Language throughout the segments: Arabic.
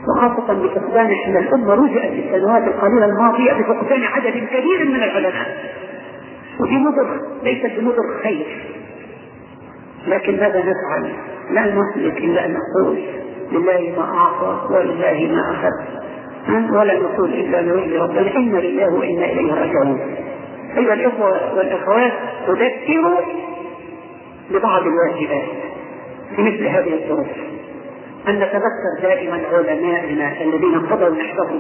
وخاصة بفقدان أن الأمة رجعت في السنوات القليلة الماضية بفقدان عدد كبير من العلماء، ودي مضر ليست بمضر خير. لكن ماذا نفعل؟ لا نملك إلا أن نقول لله ما أعطى ولله ما أخذ، ولا نقول إلا نريد ربنا إنا لله وإنا إليه راجعون. أيها الإخوة والأخوات، أذكر ببعض الواجبات في مثل هذه الظروف، أن نتذكر دائما علماءنا الذين قضوا نحبهم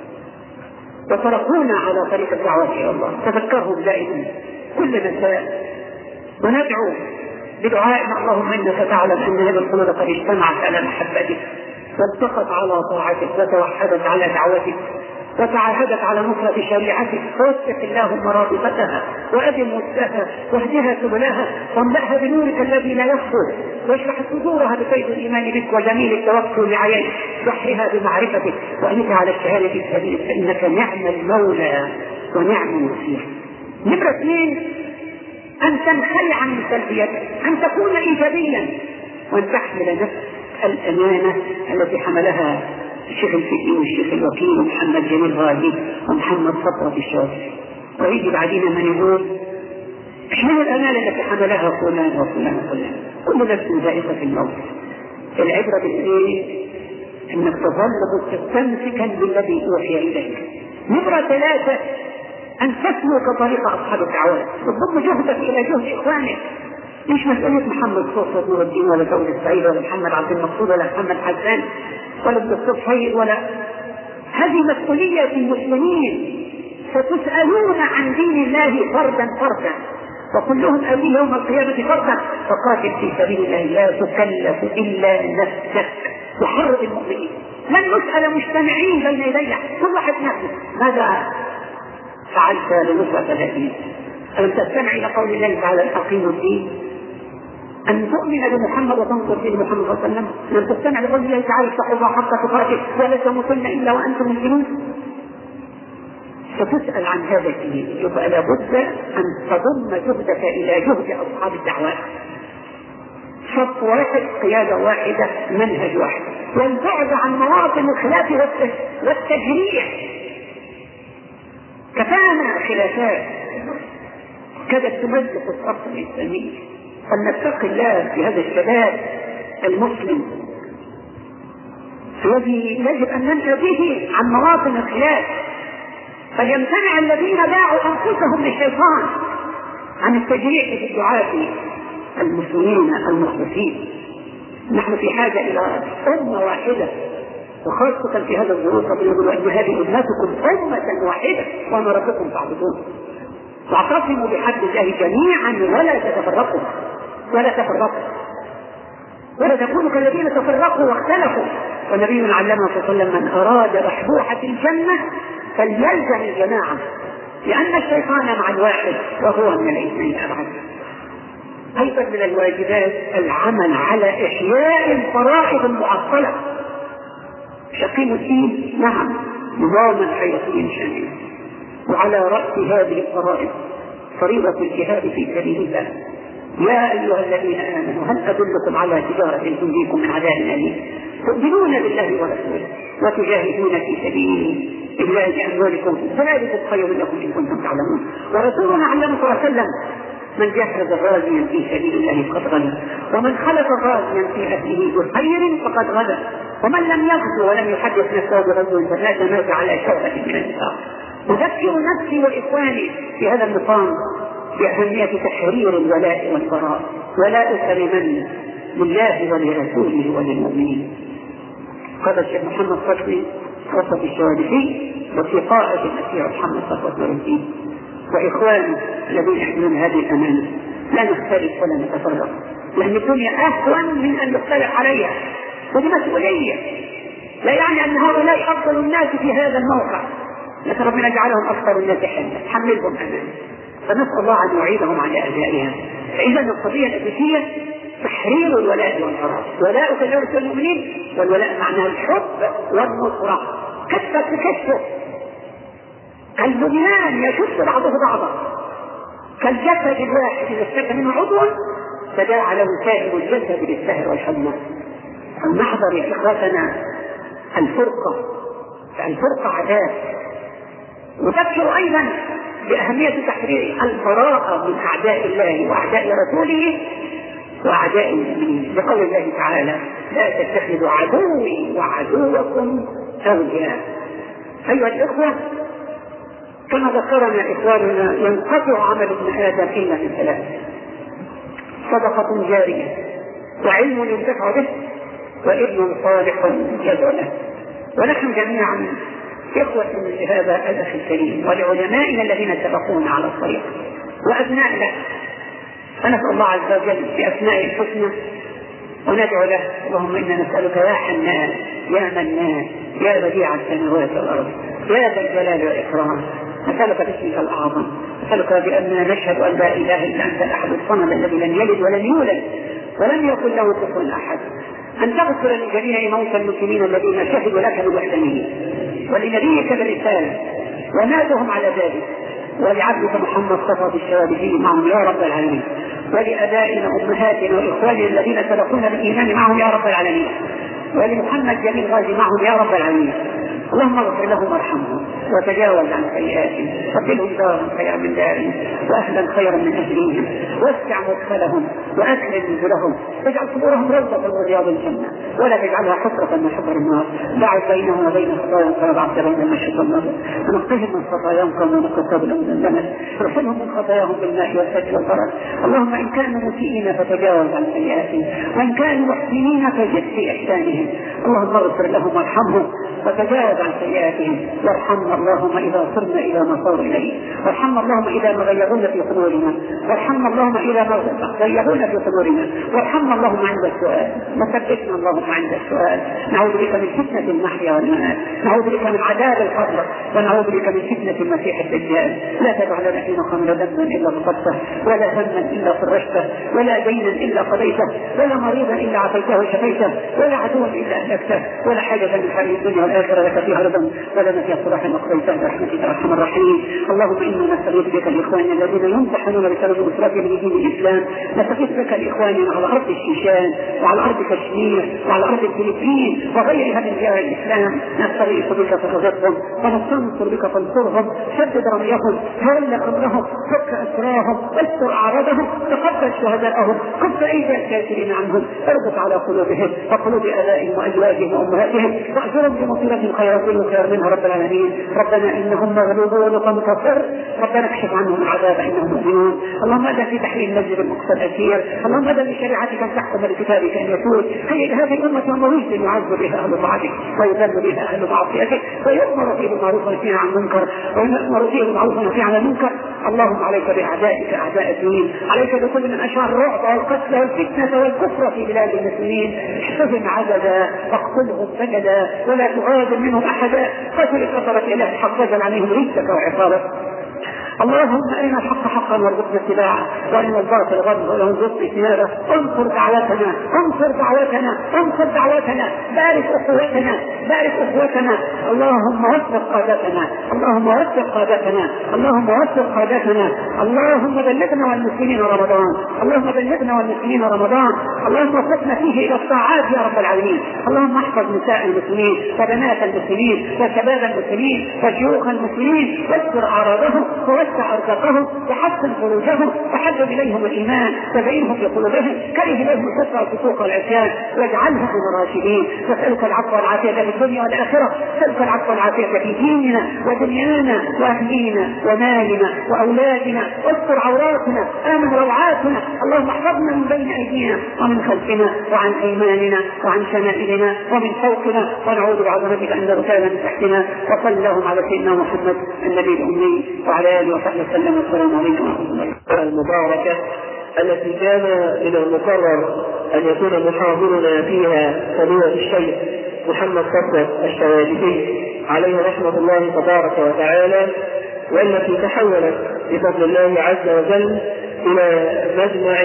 وتركونا على طريق الدعوة إلى الله، تذكرهم دائما كل مساء، وندعو بدعائنا اللهم إنك تعلم أن هذه القلوب قد اجتمعت على محبتك والتقت على طاعتك وتوحدت على دعوتك وتعاهدت على نصرة شريعتك، فوفق اللهم رابطتها وأدم ودها واهدها سبلها واملأها بنورك الذي لا يخفى، واشرح صدورها بفيض الإيمان بك وجميل التوكل بعينك، واحرها بمعرفتك وأنك على الشهادة في سبيلك، فإنك نعم المولى ونعم النصير. نمرة 2، أن تنخلع عن سلبيتك، أن تكون إيجابيا، وأن تحمل نفس الأمانة التي حملها الشيخ الفقي والشيخ الوكيل ومحمد جميل غالي ومحمد فطرة الشاذلي. ويجي بعدين من يقول احنا الأمانة التي حملها فلان وفلان وفلان، كل نفس ذائقة الموت. العبرة بالإيه؟ أنك تظل مستمسكا بالذي أوحي إليك. نمرة 3، أن تسلك طريق أصحاب الدعوات، تضم جهدك إلى جهد إخوانك، مش مسألة محمد صوصة نور الدين ولا دولة السعيد ولا محمد عبد المقصود ولا محمد حسان ولا الدكتور حي ولا، هذه مسؤولية المسلمين، ستسألون عن دين الله فردا فردا، وكلهم أبي يوم القيامة فردا، فقاتل في سبيل الله لا تكلف إلا نفسك وحرر المؤمنين. لن نسأل مجتمعين بين يديك، كل واحد نفسه ماذا فعلت لنصرة الدين؟ أن تستمع إلى قول الله تعالى أقيموا الدين، أن تؤمن بمحمد وتنصر دين محمد صلى الله عليه وسلم، أن تستمع لقول الله تعالى اتقوا الله حق تقاته ولا تموتن إلا وأنتم مسلمون. ستسأل عن هذا الدين، يبقى لابد أن تضم جهدك إلى جهد أصحاب الدعوات، صف واحد، قيادة واحدة، منهج واحد، والبعد عن مواطن الخلاف والتجريح. كفانا خلافات كادت تمزق الصف الإسلامي، فلنتقي الله في هذا الشباب المسلم الذي يجب أن ننهى به عن مواطن الخلاف، فليمتنع الذين باعوا أنفسهم للشيطان عن التجريح في الدعاة المسلمين المخلصين. نحن في حاجة إلى أمة واحدة، وخاصة في هذا الظروف يقول أن هذه أمتكم أمة واحدة وأنا ربكم تعبدون، واعتصموا بحبل الله جميعا ولا تتفرقوا ولا تكونوا كالذين تفرقوا واختلفوا. ونبينا علمنا صلى الله عليه وسلم من أراد بحبوحة الجنة فليلزم الجماعة، لأن الشيطان مع الواحد وهو من الاثنين أبعد. أيضا من الواجبات العمل على إحياء الفرائض المعطلة. شقيم الدين نعم نظاما حياتيا شاملا، وعلى رأس هذه الفرائض فريضة الجهاد في سبيل الله. يا أيها الذين آمنوا هل أدلكم على تجارة تنجيكم من عذاب أليم تؤمنون بالله ورسوله وتجاهدون في سبيل الله بأموالكم ذلك خير لكم إن كنتم تعلمون. ورسولنا علمه صلى الله عليه وسلم من جهز غازيا في سبيل الله فقد غزا، ومن خلف غازيا في أهله بخير فقد غزا، ومن لم يغزو ولم يحدث نفسه بغزو فمات على شعبة من النفاق. أذكر نفسي وإخواني في هذا النظام بأهمية تحرير الولاء والبراء، ولاء لمن؟ لله ولرسوله وللمؤمنين. قال الشيخ محمد فضلي وسط الشوادفي وفي قائد المسيح محمد صفوة الدين وإخوانه الذين يحملون هذه الأمانة، لا نختلف ولا نتفرق، لأن الدنيا أهون من أن نختلف عليها، ودي مسؤولية. لا يعني أن هؤلاء أفضل الناس في هذا الموقع، لكن ربنا جعلهم أفضل الناس حملهم أمانة، فنسأل الله أن يعيدهم على أدائها. فإذا القضية الأساسية تحرير الولاء والبراء، ولاء كجوة المؤمنين، والولاء معناه الحب والنصرة، كفة كفة، كالبنيان يشد بعضه بعضا، كالجسد الواحد إذا اشتكى منه عضو تداعى له سائر الجسد بالسهر والحمى. فلنحذر يا إخوتنا الفرقة عذاب. وتذكر أيضا بأهمية تحرير البراءة من أعداء الله وأعداء رسوله وأعداء المؤمنين، لقول الله تعالى: لا تتخذوا عدوي وعدوكم أولياء. أيها الإخوة، كما ذكرنا إخواننا، ينقطع عمل ابن آدم إلا من ثلاث: صدقة جارية، وعلم ينتفع به، وابن صالح يدعو له. ونحن جميعا إخوة لهذا الأخ الكريم ولعلمائنا الذين سبقونا على الطريق وأبناء له، فنسأل الله عز وجل بأسمائه الحسنى وندعو له: اللهم إنا نسألك يا حنان يا منان يا بديع السماوات والأرض يا ذا الجلال والإكرام، نسألك باسمك الأعظم، نسألك بأننا نشهد أن لا إله إلا أنت الأحد الصمد الذي لم يلد ولم يولد ولم يكن له كفوا أحد، أن تغفر لجميع موتى المسلمين الذين شهدوا لك بالوحدانية ولنبيك بالرسالة وماتهم على ذلك، ولعبدك محمد صفى بالشهادة فيه معهم يا رب العالمين، ولأبائنا وأمهاتنا وإخواننا الذين سبقونا بالإيمان معهم يا رب العالمين، ولمحمد جميل غازي معهم يا رب العالمين. اللهم اغفر لهم وارحمهم وتجاوز عن سيئاتهم، وابدلهم دارا خيرا من دارهم واهلا خيرا من اهلهم، واسع مدخلهم واكرم نزلهم، واجعل قبورهم روضة من رياض الجنة ولا تجعلها حفرة من حفر النار، باعد بينهم وبين خطاياهم كما بعدت بين المشرق والمغرب، ونقهم من خطاياهم كما نقى قبل من الزمن، ارحمهم من خطاياهم بالماء والثلج والبرد. اللهم ان كانوا مسيئين فتجاوز عن سيئاتهم، وان كانوا محسنين فزد في احسانهم. اللهم اغفر لهم وارحمهم وتجاوز عن سيئاتهم، وارحمنا اللهم إذا صرنا إلى ما صار إليه، وارحمنا اللهم إذا ما غيرونا في قبورنا، وارحمنا اللهم إذا ما غيرونا في قبورنا، وارحمنا اللهم عند السؤال، وثبتنا اللهم عند السؤال. نعوذ بك من فتنة المحيا والممات، نعوذ بك من عذاب القبر، ونعوذ بك من فتنة المسيح الدجال. لا تدع لنا في مقامنا ذنبا إلا غفرته، ولا هما إلا فرجته، ولا دينا إلا قضيته، ولا مريضا إلا عافيته وشفيته، ولا عدوا إلا أهلكته، ولا حاجة من حال الدنيا والآخرة لك فيها رضا ولنا فيها صلاح وقضيته برحمتك ارحم الراحمين. اللهم انا نستغيث بك لاخواننا الذين يمتحنون بسبب اسرتهم بدين الاسلام، نستغيث بك لاخواننا على ارض الشيشان وعلى ارض كشمير وعلى ارض الفلبين وغيرها من ديار الاسلام، نستغيث بك فارزقهم ونستنصر بك فانصرهم، شدد رميهم، تولى امرهم، فك اسراهم، استر اعراضهم، تقبل شهداءهم، كف ايدي الكافرين عنهم، اربط على قلوبهم وقلوب ابائهم وازواجهم وامهاتهم، واجرهم بمصيبه خيراتهم وخير منها رب العالمين. ربنا انهم مغلوبون فانتصر، ربنا اكشف عنهم العذاب انهم مؤمنون. اللهم اذن في تحرير المسجد المقصى الاخير، اللهم اذن بشريعتك ان تحكم لكتابك ان يسود، هيئ هذه الامه ومويت يعز بها اهل طاعتك ويذل بها اهل معصيتك، ويؤمر فيه بالمعروف والنهي عن المنكر، ويؤمر فيه بالمعروف والنهي عن المنكر. اللهم عليك باعدائك اعداء الدين، عليك بكل من اشار الرعب والقتل والفتنه والكفر في بلاد المسلمين، احفظهم عددا واقتلهم سجدا ولا تغادر منهم احدا، قتل كفرة اله الحق وجل عليهم رجسك وعقابك. اللهم ارنا الحق حقا وارزقنا اتباعه، وارنا الباطل غضا وارزقنا اجتنابه. انصر دعوتنا انصر دعوتنا انصر دعوتنا، بارك اخوتنا بارك اخوتنا. اللهم وفق قادتنا اللهم وفق قادتنا اللهم وفق قادتنا. اللهم بلغنا والمسلمين رمضان، اللهم بلغنا والمسلمين رمضان، اللهم وفقنا فيه الى الطاعات يا رب العالمين. اللهم احفظ نساء المسلمين وبنات المسلمين وشباب المسلمين وشيوخ المسلمين، واستر اعراضهم ووسع ارزاقهم وحسن خروجهم وحبب اليهم الايمان وزينهم في قلوبهم، كره اليهم الكفر والفسوق والعصيان واجعلهم من الراشدين. نسالك العفو والعافيه في الدنيا والاخره، نسالك العفو والعافيه في ديننا ودنيانا واهلينا ومالنا واولادنا، واستر عوراتنا امن روعاتنا. اللهم احفظنا من بين ايدينا ومن خلفنا وعن ايماننا وعن شمائلنا ومن فوقنا، ونعوذ بعظمتك ان نغتال من تحتنا. وصلى اللهم على سيدنا محمد النبي الامي وعلى اله وصحبه وسلم. والسلام عليكم ورحمه الله. المباركه التي كان من المقرر ان يكون محاضرنا فيها فضيلة الشيخ محمد صفوت الشوالفي عليه رحمه الله تبارك وتعالى، والتي تحولت بفضل الله عز وجل الى مجمع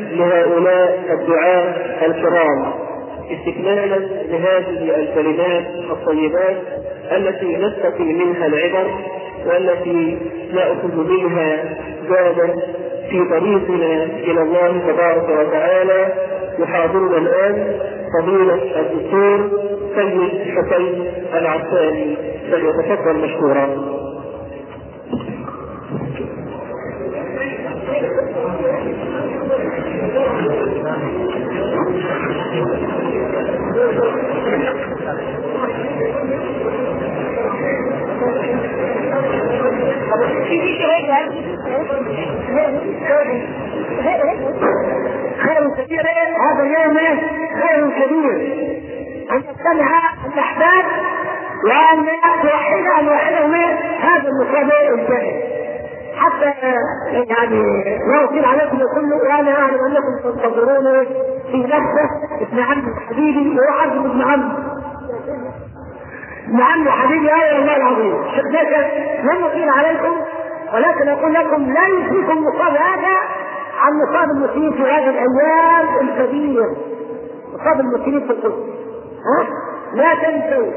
لهؤلاء الدعاة الكرام، استكمالا لهذه الكلمات الطيبات التي نستقي منها العبر، والتي نأخذ منها زادا في طريقنا إلى الله تبارك وتعالى. يحاضرنا الآن فضيلة الدكتور السيد حسين العساني، فليتفضل مشكورا. خير كثير هذا اليوم، خير كبير أن تجتمع الأحباب وأن توحدهم هذا المسابقة الجاهل، حتى يعني لا أطيل عليكم كله، وأنا أعلم أنكم تنتظرون في نفسه ابن عم حبيبي، وهو عبد ابن عم حبيبي. والله العظيم الشيخ باشا لن أطيل عليكم، ولكن أقول لكم لا يجزيكم مصاب هذا عن مصاب المسلمين في هذه الأيام الكبيرة، مصاب المسلمين في القدس. لا تنسوا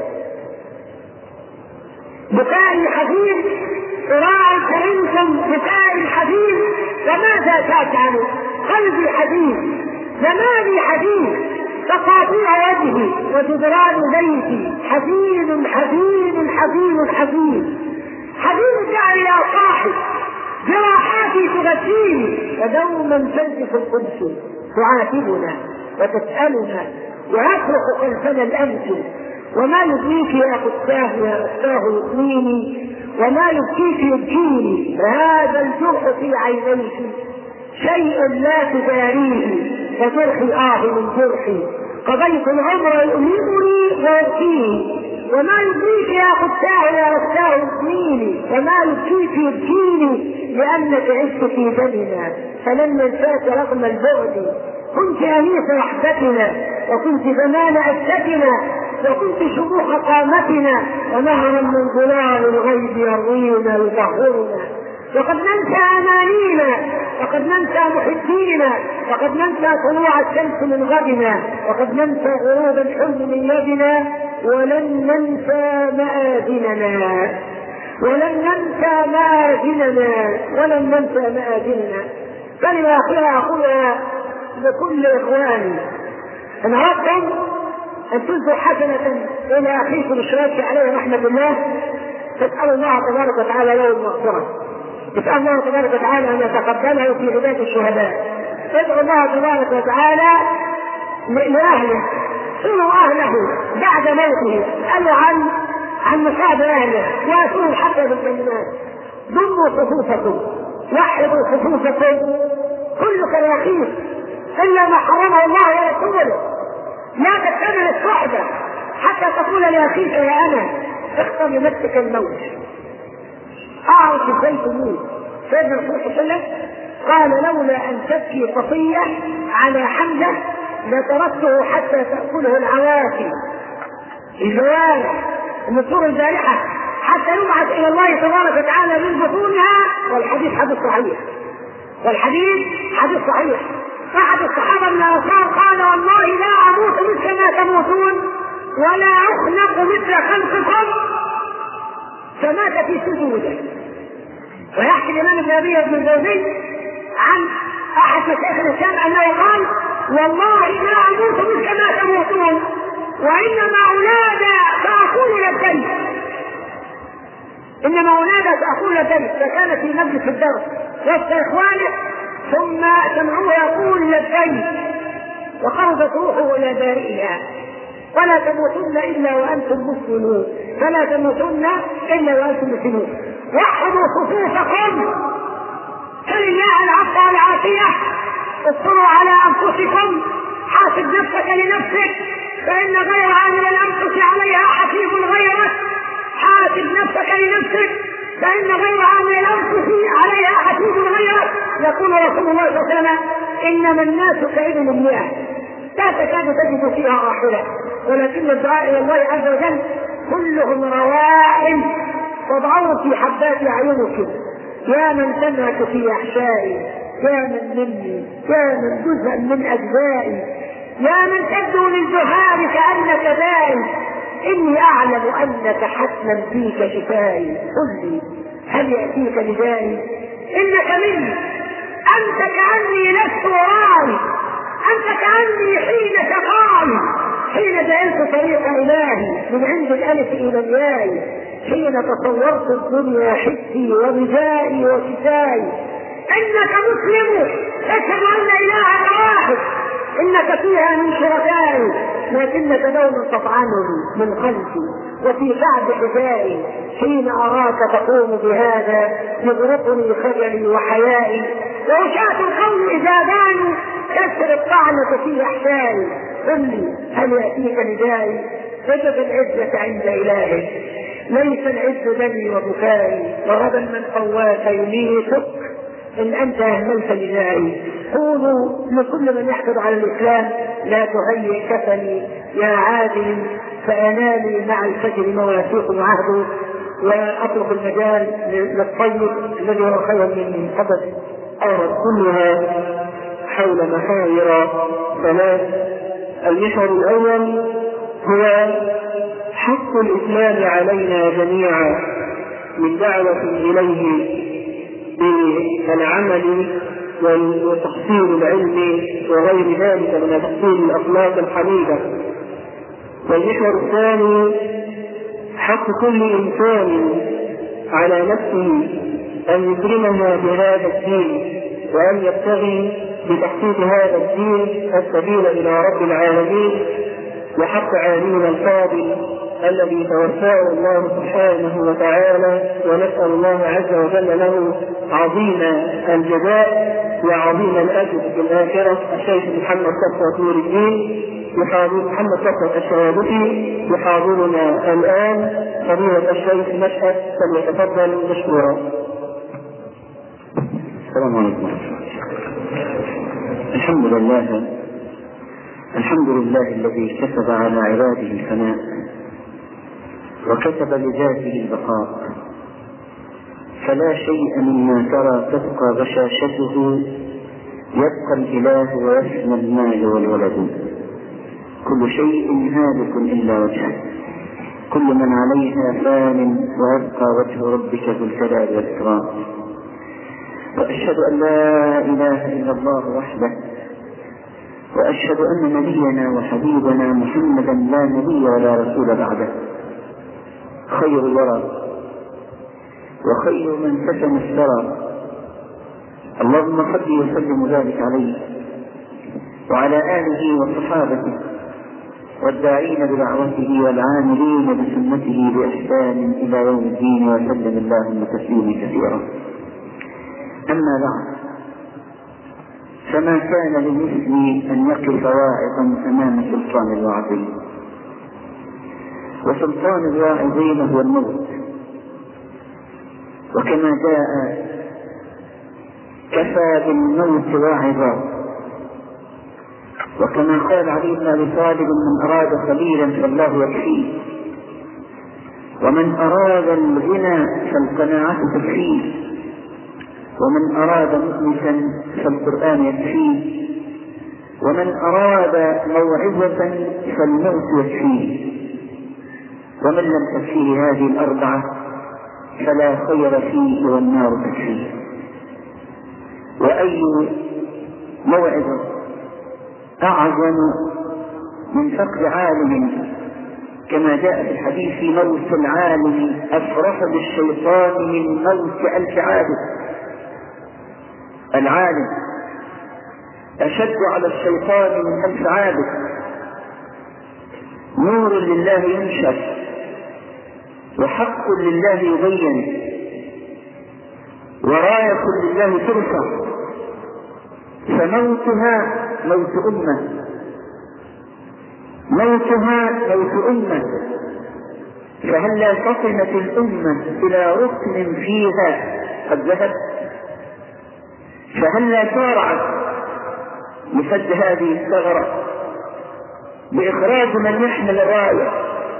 بكاء حزين، صراع كريمكم بكاء حزين، وماذا تفعل؟ قلبي حزين، زماني حزين، تقاطيع وجهي وجدران بيتي حزين حزين حزين حزين حزين الدهر يا صاحب، جراحاتي تغذيني، ودوما تنزف القدس تعاتبنا وتسألنا ويصرخ خلفنا الأمثل، وما يبكيك يا فتاه يا فتاه يطميني، وما يبكيك يبكيني، وهذا الجرح في عينيك شيء لا تداريه، وجرحي من جرحي، قضيت العمر يؤلمني ويبكيني، وما يبكيك يا فتاه يا فتاه يطميني، وما يبكيك يبكيني، لأنك عشت في دمنا فلن ننساك رغم البعد، كنت أنيس وحدتنا، وكنت زمان عزتنا، وكنت شموخ قامتنا، ونهرا من ظلال الغيب يروينا يطهرنا، وقد ننسى أمانينا، وقد ننسى محبينا، وقد ننسى طلوع الشمس من غدنا، وقد ننسى غروب الحلم من يدنا، ولن ننسى مآذننا، كلمة أخيرة أقولها لكل إخواني: إن أردتم أن تلقوا حسنة إلى أخيكم الشهيد عليه رحمة الله، فاسألوا الله تبارك وتعالى له المغفرة، اسأل الله تبارك وتعالى أن يتقبله في عباد الشهداء، ادعوا الله تبارك وتعالى لأهله، صلوا أهله بعد موته، اسألوا عن مصاب أهله، وأتوهم حتى بالجنات، ضموا صفوفكم، وحدوا صفوفكم، كلك يا أخيك إلا ما حرمه الله ورسوله، لا تكتمل الصحبة حتى تقول لأخيك يا أنا اختر لنفسك الموت. أعرف ازاي تموت؟ سيدنا الرسول صلى الله عليه وسلم قال: لولا أن تبكي صفية على حمزة لتركته حتى تأكله العوافي، الجوارح، النسور الجارحة، حتى يبعث إلى الله تبارك وتعالى من بطونها. والحديث حديث صحيح. أحد الصحابة من الأنصار قال: والله لا أموت مثل ما تموتون ولا أخلق مثل خلقكم، فمات في سجوده. ويحكي الإمام ابن الجوزي عن أحد مشايخ الإسلام أنه قال: والله لا أموت مثل ما تموتون، وإنما أنادى فأقول لبيك، فكان في مجلس الدرس وسط إخوانه، ثم سمعوه يقول لبيك، وخرجت روحه إلى بارئها: ولا تموتن إلا وأنتم مسلمون، وحدوا صفوفكم، فلله العفو والعافية، اصبروا على أنفسكم، حاسب نفسك لنفسك، فإن غير عامل الأنفس عليها حسيب غيرك، حاسب نفسك لنفسك، فإن غير عامل الأنفس عليها حسيب غيرك. يقول رسول الله صلى الله عليه وسلم: إنما الناس كإبل المياه لا تكاد تجد فيها راحلة، ولكن الدعاء إلى الله عز وجل كلهم روائح، وضعوا في حبات أعينكم، يا من تنهك في أحشائي، يا من مني، يا من جزء من أجزائي، يا من تبدو للجهال كأنك دائم، إني أعلم أنك حتما فيك شفائي، قل لي هل يأتيك ندائي؟ إنك مني، أنت كأني لست وراي، أنت كأني حين شقائي، حين سألت طريق إلهي من عند الألف إلى الياء، حين تصورت الدنيا حسي وغذائي وكسائي، إنك مسلم تشهد أن إلهك واحد، إنك فيها من شركائي، لكنك دوما تطعنني من خلفي وفي بعد حذائي، حين أراك تقوم بهذا يغرقني خجلي وحيائي، ووشاة القوم إذا بانوا كسر الطعنة في أحشائي، قل لي هل يأتيك ندائي؟ وجد العزة عند إلهي، ليس العز دمي وبكائي، وغدا من قواك يميتك إن أنت أهملت ندائي. قولوا لكل من يحقد على الإسلام لا تهيئ كفني يا عادل، فأنالي مع الفجر مواثيق عهده، وأترك المجال للطيب الذي هو خير مني. حدث أرد كلها حول محاور ثلاث. المحور الأول هو حق الإسلام علينا جميعا من دعوة إليه بالعمل وتحصيل العلم وغير ذلك من تحصيل الأخلاق الحميدة. والمحور الثاني حق كل إنسان على نفسه أن يكرمها بهذا الدين، وأن يبتغي بتحقيق هذا الدين السبيل إلى رب العالمين، وحق عالمنا الفاضل الذي توفاه الله سبحانه وتعالى، ونسأل الله عز وجل له عظيم الجزاء وعظيم الأجر في الآخرة، الشيخ محمد صفوة نور الدين محمد صفوة الشهادتي يحاضرنا الآن فضيلة الشيخ مشهد، فليتفضل مشكورا. السلام عليكم. الحمد لله الذي كتب على عباده الفناء وكتب لذاته البقاء، فلا شيء مما ترى تبقى بشاشته، يبقى الإله ويفنى المال والولد، كل شيء هالك إلا وجهه، كل من عليها فان، ويبقى وجه ربك ذو الجلال والإكرام. وأشهد أن لا إله إلا الله وحده، وأشهد أن نبينا وحبيبنا محمدا لا نبي ولا رسول بعده، خير الورى وخير من سكن الثرى. اللهم صل وسلم وبارك عليه وعلى آله وصحابته والداعين بدعوته والعاملين بسنته بإحسان إلى يوم الدين، وسلم اللهم تسليما كثيرا. أما بعد، فما كان للمسلم أن يقف واعظا أمام سلطان الواعظين، وسلطان الواعظين هو الموت. وكما جاء كفى بالموت واعظا، وكما قال علي بن أبي طالب من أراد خليلا فالله يكفيه، ومن أراد الغنى فالقناعة تكفيه، ومن أراد مؤنسا فالقرآن يكفيه، ومن أراد موعظة فالموت يكفيه، ومن لم تكفيه هذه الأربعة فلا خير فيه والنار تكفيه. وأي موعظة أعظم من فقد عالم، كما جاء في الحديث: موت العالم أفرح بالشيطان من موت 1000 عابد. العالم أشد على الشيطان من 1000 عابد. نور لله ينشر، وحق لله يبين، وراية لله ترفع، فموتها موت أمة، موتها موت أمة. فهلا فطنت الأمة إلى ركن فيها قد ذهب؟ فهلا سارعت لسد هذه الثغرة بإخراج من يحمل الراية،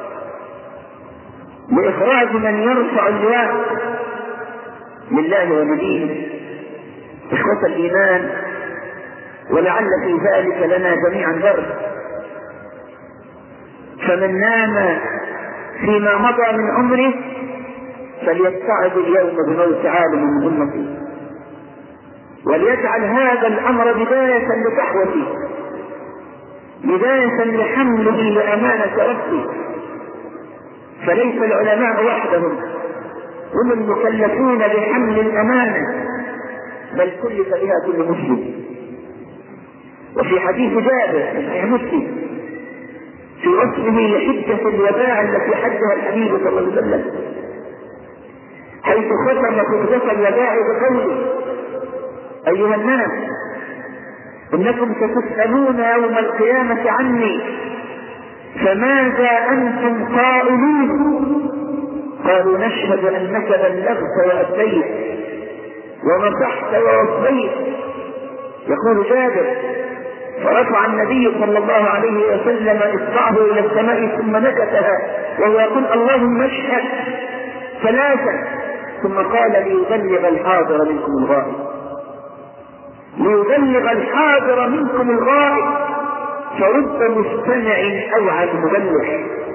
بإخراج من يرفع اللواء لله ونبيه. إخوة الإيمان، ولعل في ذلك لنا جميعا درس. فمن نام فيما مضى من عمره فليستعد اليوم بموت عالم من أمته، وليجعل هذا الأمر بداية لصحوته، بداية لحمله لأمانة ربه. فليس العلماء وحدهم هم المكلفون بحمل الأمانة، بل كلف بها كل مسلم. وفي حديث جابر في مسلم في وصفه لحدة الوداع التي حدها الحبيب صلى الله عليه وسلم، حيث ختم خطبة الوداع بقوله: أيها الناس إنكم ستسألون يوم القيامة عني، فماذا أنتم قائلون؟ قالوا: نشهد أنك بلغت وأديت ونصحت ووصيت. يقول جابر: فرفع النبي صلى الله عليه وسلم إصبعه إلى السماء ثم نكتها وهو يقول: اللهم اشهد ثلاثا، ثم قال: ليبلغ الحاضر منكم الغائب، ليبلغ الحاضر منكم الغائب، فرب مستمع أوعى المبلغ.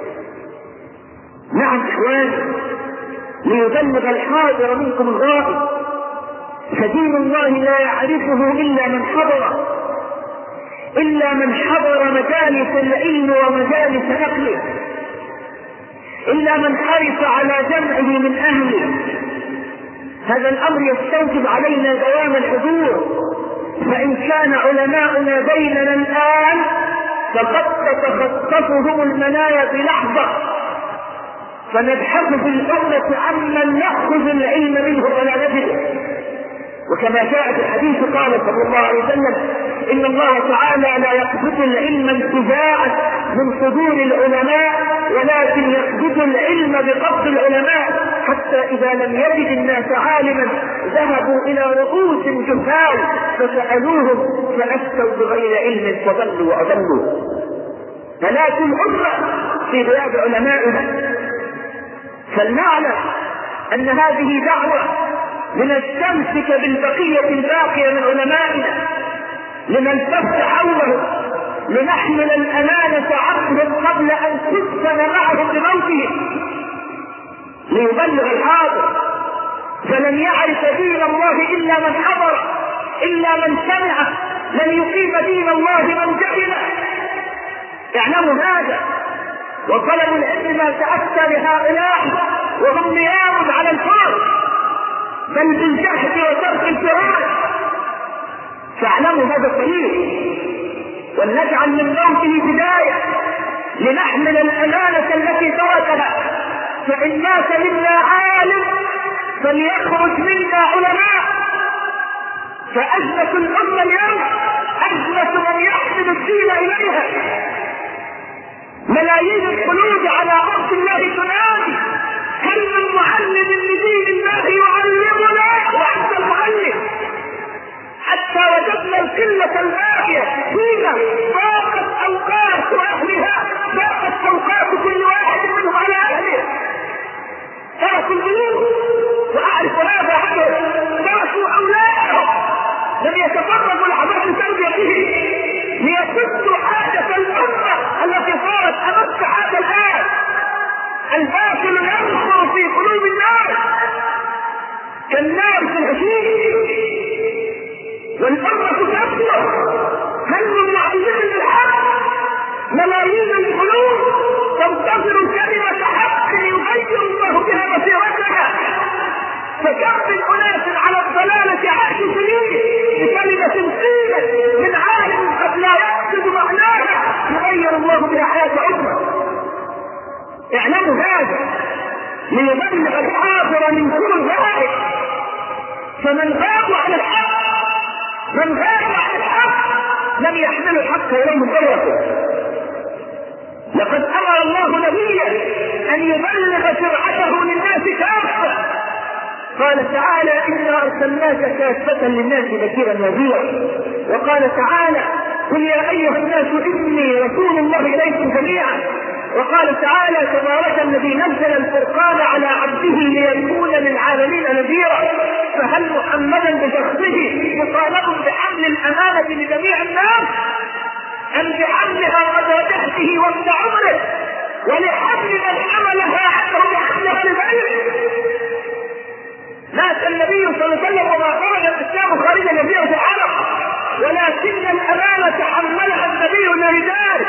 نعم إخواني، ليبلغ الحاضر منكم الغائب، فدين الله لا يعرفه إلا من حضر، إلا من حضر مجالس العلم ومجالس نقله، إلا من حرص على جمعه من أهله. هذا الأمر يستوجب علينا دوام الحضور، فإن كان علماؤنا بيننا الآن فقد تتخطفهم المنايا في لحظة، فنبحث في الأمة عمن نأخذ العلم منه ولا نجده. وكما جاء في الحديث قال صلى الله عليه وسلم: إن الله تعالى لا يقبض العلم انتزاعا من صدور العلماء، ولكن يقبض العلم بقبض العلماء، حتى إذا لم يجد الناس عالما ذهبوا إلى رؤوس جهال فسألوهم فأفتوا بغير علم فضلوا وأضلوا. هلاك الأمة في غياب علمائها. فلنعلم أن هذه دعوة لنستمسك بالبقية الباقية من علمائنا، لنلتف حولهم، لنحمل الأمانة عنهم قبل أن تدفن معهم بموتهم، ليبلغ الحاضر. فلن يعرف دين الله إلا من حضر، إلا من سمع، لن يقيم دين الله من جهل. اعلموا هذا، وطلب العلم ما تأتى لهؤلاء وهم نيام على الفرض، بل بالجهد وترك الفراش. فاعلموا هذا الطريق، ولنجعل من موته بداية لنحمل الأمانة التي تركها. فإن مات منا عالم فليخرج منا علماء. فأزمة الأمة اليوم أزمة من يحمل الدين إليها. ملايين القلوب على أرض الله تنادي: هل من معلم لدين الله يعلمنا؟ وأنت المعلم. حتى وجدنا القلة الباقية فينا، ضاقت أوقات أهلها، ضاقت أوقات كل واحد منهم على أهله. تركوا البيوت، وأعرف هذا عنه، تركوا أولادهم، لم يتفرغوا لعمل تربيته ليسدوا حاجة الأمة التي صارت أمس هذا الآن. الباطل ينخر في قلوب الناس كالنار في العشيق، والأمة تكبر. هل من معبدين للحق؟ ملايين القلوب تنتظر كلمة حق يغير الله بها مسيرتها. فكم من أناس على الضلالة عاشوا سنين بكلمة قيلت من عالم قد لا يقصد معناها يغير الله بها حياة أمة. اعلموا هذا ليبلغ الحاضر منكم الغائب. فمن غاب عن الحق، من غاب عن الحق لم يحمل الحق إليه مرته. لقد أمر الله نبيا أن يبلغ شرعته للناس كافة. قال تعالى: إنا أرسلناك كافة للناس بشيرا ونذيرا. وقال تعالى: قل يا أيها الناس إني رسول الله إليكم جميعا. وقال تعالى: تبارك الذي نزل الفرقان على عبده ليكون للعالمين نذيرا. فهل محمدا بشخصه مطالب بحمل الأمانة لجميع الناس، أم بحملها ومدادته وابن عمره، ولحمل من حملها عنه بحملها لغيره؟ مات النبي صلى الله عليه وسلم وما خرج الإسلام خارج جزيرة العرب، ولكن الأمانة حملها النبي لرجال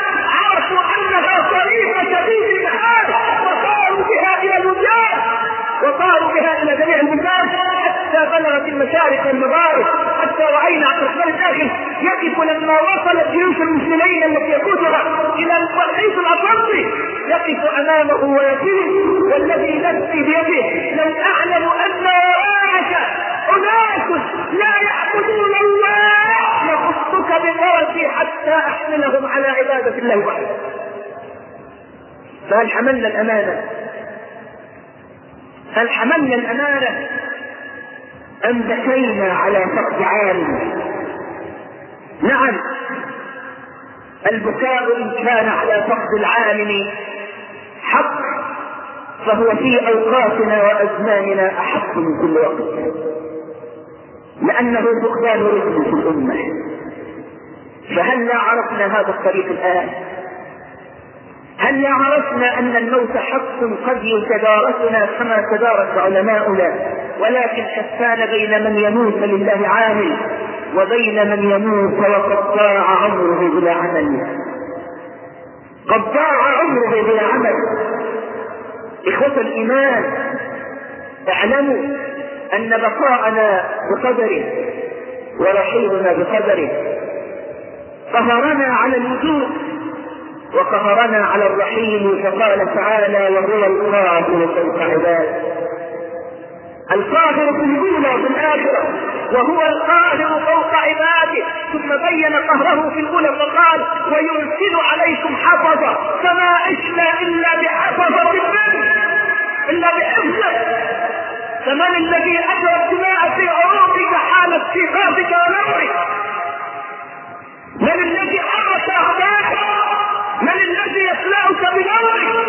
كثرت المشارق والمغارب حتى رأينا عبد الرحمن الداخل يقف لما وصلت جيوش المسلمين التي يقودها إلى المحيط الأطلسي، يقف أمامه ويقول: والذي نفسي بيده لو أعلم أن وراءك أناس لا يعبدون الله لخصتك بفرسي حتى أحملهم على عبادة الله وحده. فهل حملنا الأمانة؟ هل حملنا الأمانة أم بكينا على فقد عالم؟ نعم، البكاء إن كان على فقد العالم حق فهو في أوقاتنا وأزماننا أحق من كل وقت، لأنه فقدان رزق في الأمة. فهل لا عرفنا هذا الطريق الآن؟ هل لا عرفنا أن الموت حق قد يتدارسنا كما تدارس علماؤنا، ولكن شتان بين من يموت لله عامل وبين من يموت وقد ضاع عمره بلا عمل. قد ضاع عمره بلا عمل. إخوة الإيمان، اعلموا أن بقاءنا بقدره ورحيلنا بقدره. قهرنا على الوجود وقهرنا على الرحيل، فقال تعالى: وهو القاهر فوق عباده. القاهر في الأولى وفي الآخرة، وهو القاهر فوق عباده. ثم بين قهره في الأولى فقال: ويرسل عليكم حفظة، فما عشنا إلا بحفظة منه، إلا بحفظه. فمن الذي أجرى الدماء في عروقك حال استيقاظك ونومك؟ من الذي حرك أعداءك؟ من الذي يخلعك بنومك؟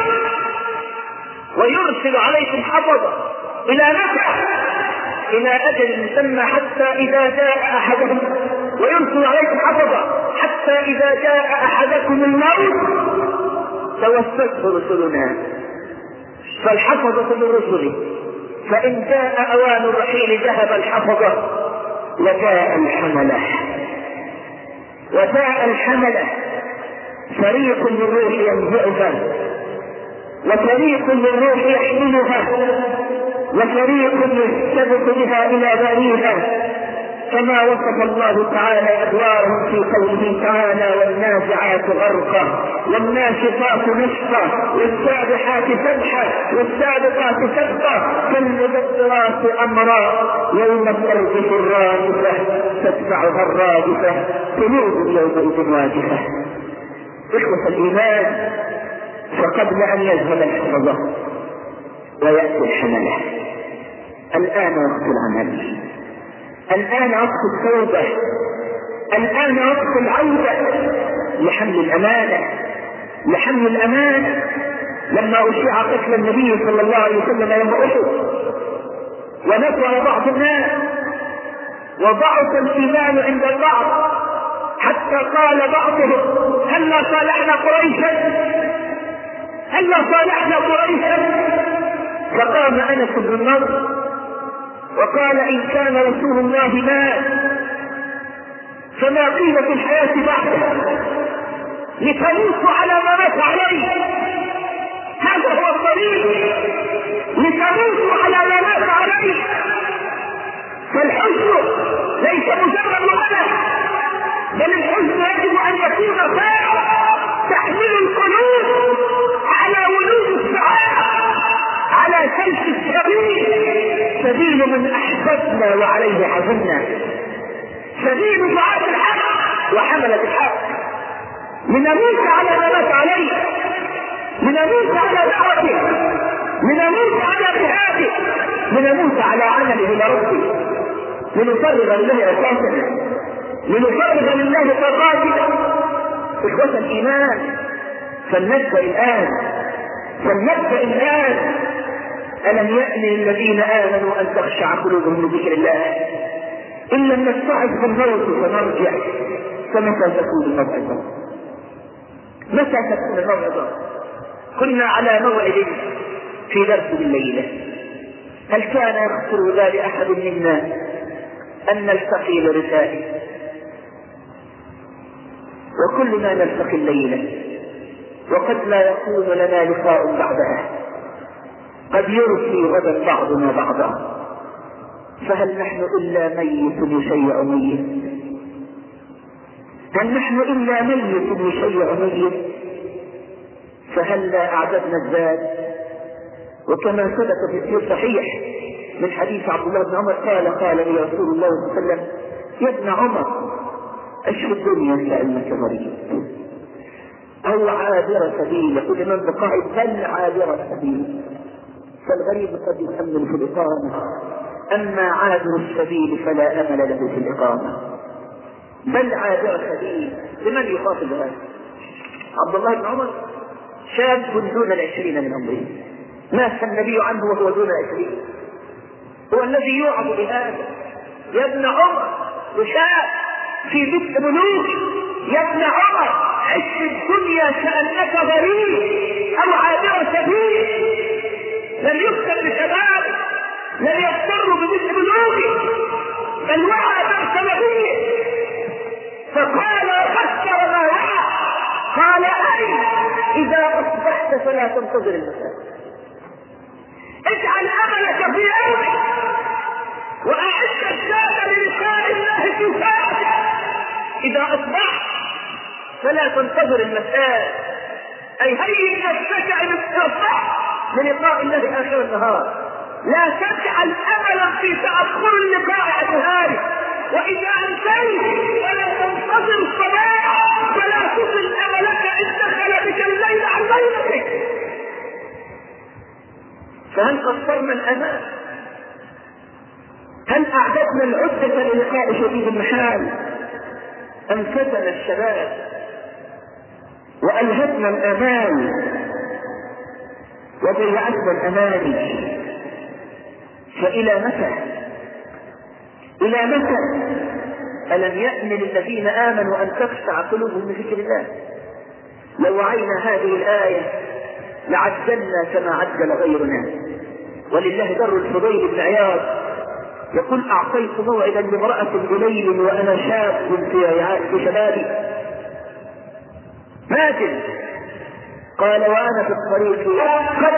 ويرسل عليكم حفظة إلى متى؟ إلى أجل مسمى، حتى إذا جاء أحدكم، ويرسل عليكم حفظة حتى إذا جاء أحدكم الموت توفته رسلنا. فالحفظة للرسل، فإن جاء أوان الرحيل ذهب الحفظة وجاء الحملة. وجاء الحملة، فريق للروح ينزعها وفريق للروح يحملها وفريق يستبق بها إلى بريها، كما وصف الله تعالى أدوارهم في قوله تعالى: والنازعات غرقا والناشطات نشطا والسابحات سبحا والسابقات سبقا فالمدبرات أمرا يوم ترجف الرادفة تتبعها الرادفة قلوب يومئذ واجفة. إخوة الإيمان، فقبل أن يذهب الحفظة ويأتي الحملة، الآن وقت العمل، الآن وقت التوبة، الآن وقت العودة لحمل الأمانة، لحمل الأمانة. لما أشيع قتل النبي صلى الله عليه وسلم يوم أحد ونفر بعض الناس وضعف الإيمان عند البعض، حتى قال بعضهم: هلا صالحنا قريشا، هلا صالحنا قريشا. فقام أنس بن النضر وقال: إن كان رسول الله مات فما قيمة الحياة بعده، لتموت على ما مات عليه. هذا هو الطريق، لتموت على ما مات عليه. فالحزن ليس مجرد وأنا، بل الحزن يجب أن يكون ساعة تحمل القلوب على ولوج السعادة، على سلك السبيل، سبيل من أحببنا وعليه حزنا، سبيل دعاة الحق وحملة الحق. لنموت على ما مات عليه، لنموت على دعوته، لنموت على جهاده، لنموت على عمله لربه، لنفرغ لله أساسنا، لنفرغ لله طاقاتنا. إخوة الإيمان، فلنبدأ الآن، فلنبدأ الآن. ألم يأن للذين آمنوا أن تخشع قلوبهم لذكر الله؟ إن لم نستعد بالموت فنرجع، فمتى تكون الموعظة؟ متى تكون الموعظة؟ كنا على موعد في درس الليلة، هل كان يخطر ذا لأحد منا أن نلتقي لرسائل؟ وكلنا نلتقي الليلة، وقد لا يكون لنا لقاء بعدها، قد يرسي غدا بعضنا بعضا. فهل نحن إلا ميت يشيع ميت؟ هل نحن إلا ميت يشيع ميت؟ فهل لا أعددنا الذات؟ وكما ثبت في الصحيح من حديث عبد الله بن عمر قال لي رسول الله صلى الله عليه وسلم: يا ابن عمر، عش في الدنيا كأنك غريب أو عابر سبيل. يقول الإمام القائد: بل عابر سبيل، فالغريب قد يحمل في الإقامة، أما عابر السبيل فلا أمل له في الإقامة. بل عابر سبيل، لمن يخاطب هذا؟ عبد الله بن عمر شاب دون 20 من عمره، مات النبي عنه وهو دون 20، هو الذي يوعظ بهذا: يا ابن عمر، وشاب في مثل ملوك: يا ابن عمر، عش في الدنيا كأنك غريب أو عابر سبيل. لم يكتب بشبابه، لم يضطر بمثل ملوكه، بل وعى درس نبيه. فقال وفسر ما وعى، قال: أي إذا أصبحت فلا تنتظر المساء، اجعل أملك في يومك، وأعد الزاد للقاء الله في ساعتك. إذا أصبحت فلا تنتظر المساء، أي هيئ نفسك إن أصبحت للقاء الله آخر النهار. لا تجعل أملا في تأخر اللقاء عن نهارك، وإذا أنتهيت فلا تنتظر الصباح، فلا تصل أملك إن دخل بك الليل عن ليلتك. فهل قصرنا الأمال؟ هل أعددنا العدة للقاء شديد المحال؟ أنفتنا الشباب وألهتنا الآمال وضيعتنا الأماني. فإلى متى؟ إلى متى؟ ألم يأن للذين آمنوا أن تخشع قلوبهم من ذكر الله؟ لو وعينا هذه الآية لعجلنا كما عجل غيرنا. ولله در الفضيل بن عياض يقول: أعطيت موعدا لامرأة بليل وأنا شاب في شبابي، ماجد. قال: وأنا في الطريق قد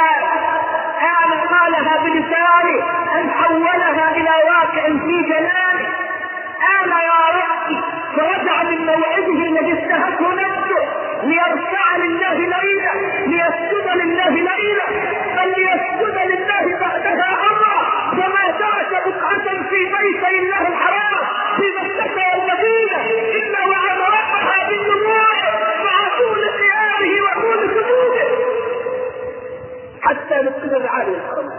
قالها بلساني أن حولها إلى واقع في جناني. أنا يا ربي، فرجع من موعده الذي استهته نفسه ليركع لله ليلة، ليسجد لله ليلة، بل ليسجد لله بعدها أمرا، فما ترك بقعة في بيت الله الحرام في مكة والمدينة إلا وأمرها بالنمور مع طول قيامه وطول سجوده، حتى نقتدى بعالي الحرمين،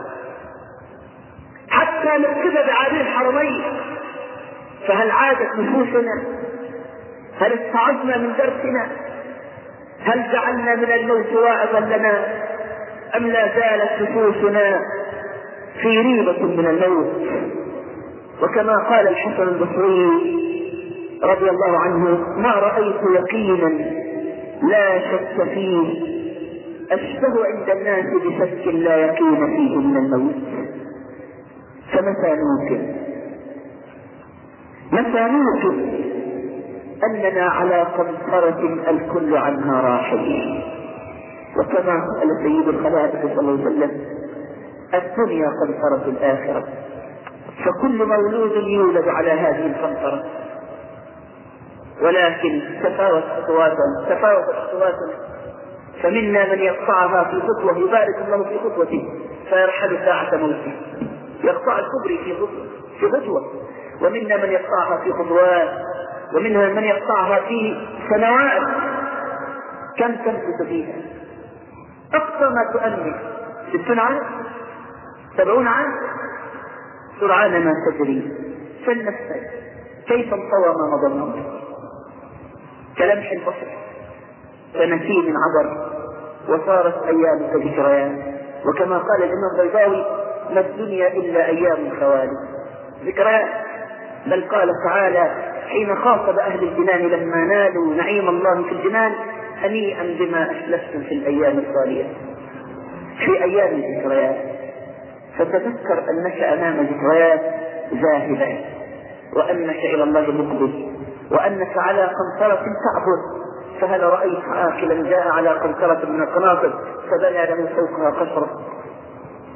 حتى نقتدى بعالي الحرمين. فهل عادت نفوسنا؟ هل اتعظنا من درسنا؟ هل جعلنا من الموت واعظا لنا؟ أم لا زالت نفوسنا في ريبة من الموت؟ وكما قال الحسن البصري رضي الله عنه: ما رأيت يقينا لا شك فيه أشبه عند الناس بشك لا يقين فيه من الموت. فمتى نوقف أننا على قنطرة الكل عنها راحل؟ وكما قال سيد الخلائق صلى الله عليه وسلم: الدنيا قنطرة الآخرة، فكل مولود يولد على هذه القنطرة، ولكن تفاوت خطواتنا، فمنا من يقطعها في خطوة يبارك الله في خطوته فيرحل ساعة موته، يقطع الكبري في خطوة، ومنا من يقطعها في خطوات، ومنها من يقطعها في سنوات. كم تمكث فيها؟ أقصى ما تؤمن 60 عام، 70 عام، سرعان ما تجري. فلنفسك كيف انطوى ما مضى النظر كلمح البصر، كنسيم عبر، وصارت أيامك ذكريات. وكما قال الإمام البيضاوي: ما الدنيا إلا أيام خوالي، ذكريات. بل قال تعالى حين خاطب أهل الجنان لما نالوا نعيم الله في الجنان: هنيئا بما أسلفتم في الأيام الخالية، في أيام الذكريات. فتذكر أنك أمام ذكريات ذاهبة، وأنك إلى الله مقبل، وأنك على قنطرة تعبد. فهل رأيت عاقلا جاء على قنطرة من القناطر فبنى له فوقها قصرا؟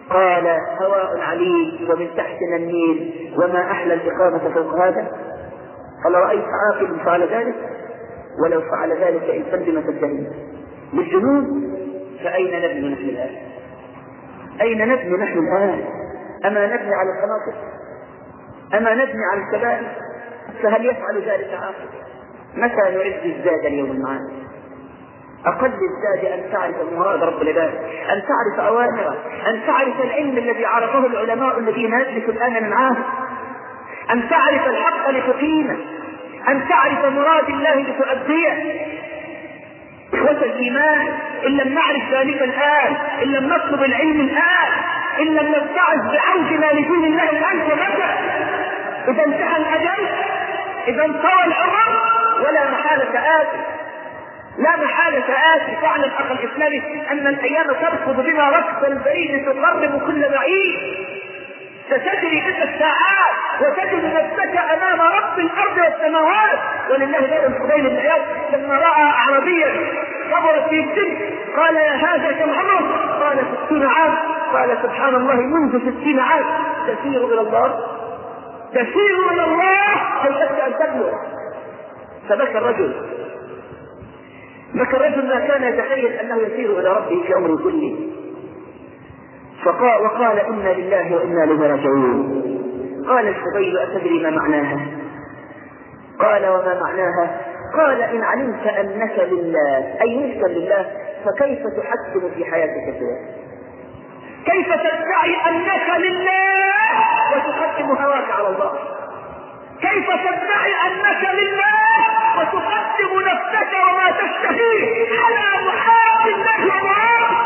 قال هواء عليل ومن تحتنا النيل وما أحلى الإقامة فوق هذا. قال رأيت عاقل فعل ذلك؟ ولو فعل ذلك إنسان بما تدهن بالجنون. فأين نبني نحن الآن؟ أين نبني نحن الآن؟ أما نبني على القناطر؟ أما نبني على الكبائر؟ فهل يفعل ذلك عاقل؟ متى نعد الزاد اليوم المعاد؟ أقل الزاد أن تعرف مراد رب العباد، أن تعرف أوامره، أن تعرف العلم الذي عرفه العلماء الذين يجلس الآن من عهد، أن تعرف الحق لتقيمه، أن تعرف مراد الله لتؤديه. إخوة الإيمان، إن لم نعرف ذلك الآن، إن لم نطلب العلم الآن، إن لم نبتعث بعودنا لدين الله الآن فمتى؟ إذا انتهى الأجل، إذا انطوى العمر، ولا محالة آتي، لا محالة آتي. فاعلم أخي الإسلامي أن الأيام تركض بنا ركض البعيد تقرب كل بعيد. ستجري بك الساعات وتجد نفسك أمام رب الأرض والسماوات. ولله دار الفضيل بن عياض لما رأى أعرابيا كبرت في السن قال يا هذا كم عمرك؟ قال 60 عام. قال سبحان الله، منذ 60 عام تسير إلى الله، تسير إلى الله حتى أن تبلغ. فبكى الرجل، بكى الرجل ما كان يتخيل أنه يسير إلى ربه في أمره كله. وقال إنا لله وإنا إليه راجعون. قال الفضيل أتدري ما معناها؟ قال وما معناها؟ قال إن علمت أنك لله أي ملكا لله فكيف تحكم في حياتك سواه؟ كيف تدعي أنك لله وتقدم هواك على الله؟ كيف تدعي أنك لله وتقدم نفسك وما تشتهيه على محاب الله ومراد؟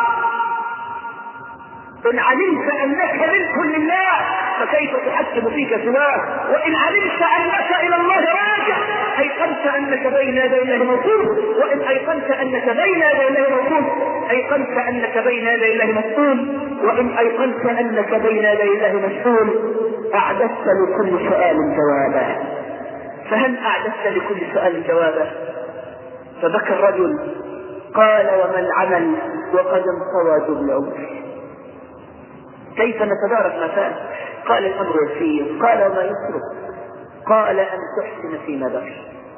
إن علمت أنك ملك لله فكيف تحكم فيك سواه؟ وإن علمت أنك إلى الله راجع أيقنت أنك بين يدي الله موجود، وإن أيقنت أنك بين يدي الله موجود أيقنت أنك بين يدي الله مسؤول، وإن أيقنت أنك بين يدي الله مسؤول أعددت لكل سؤال جوابا. فهل أعددت لكل سؤال جوابا؟ فبكى الرجل قال وما العمل وقد انطوى جبل عمري؟ كيف نتدارك ما فات؟ قال الأمر يسير. قال وما يسرك؟ قال أن تحسن فيما بقي.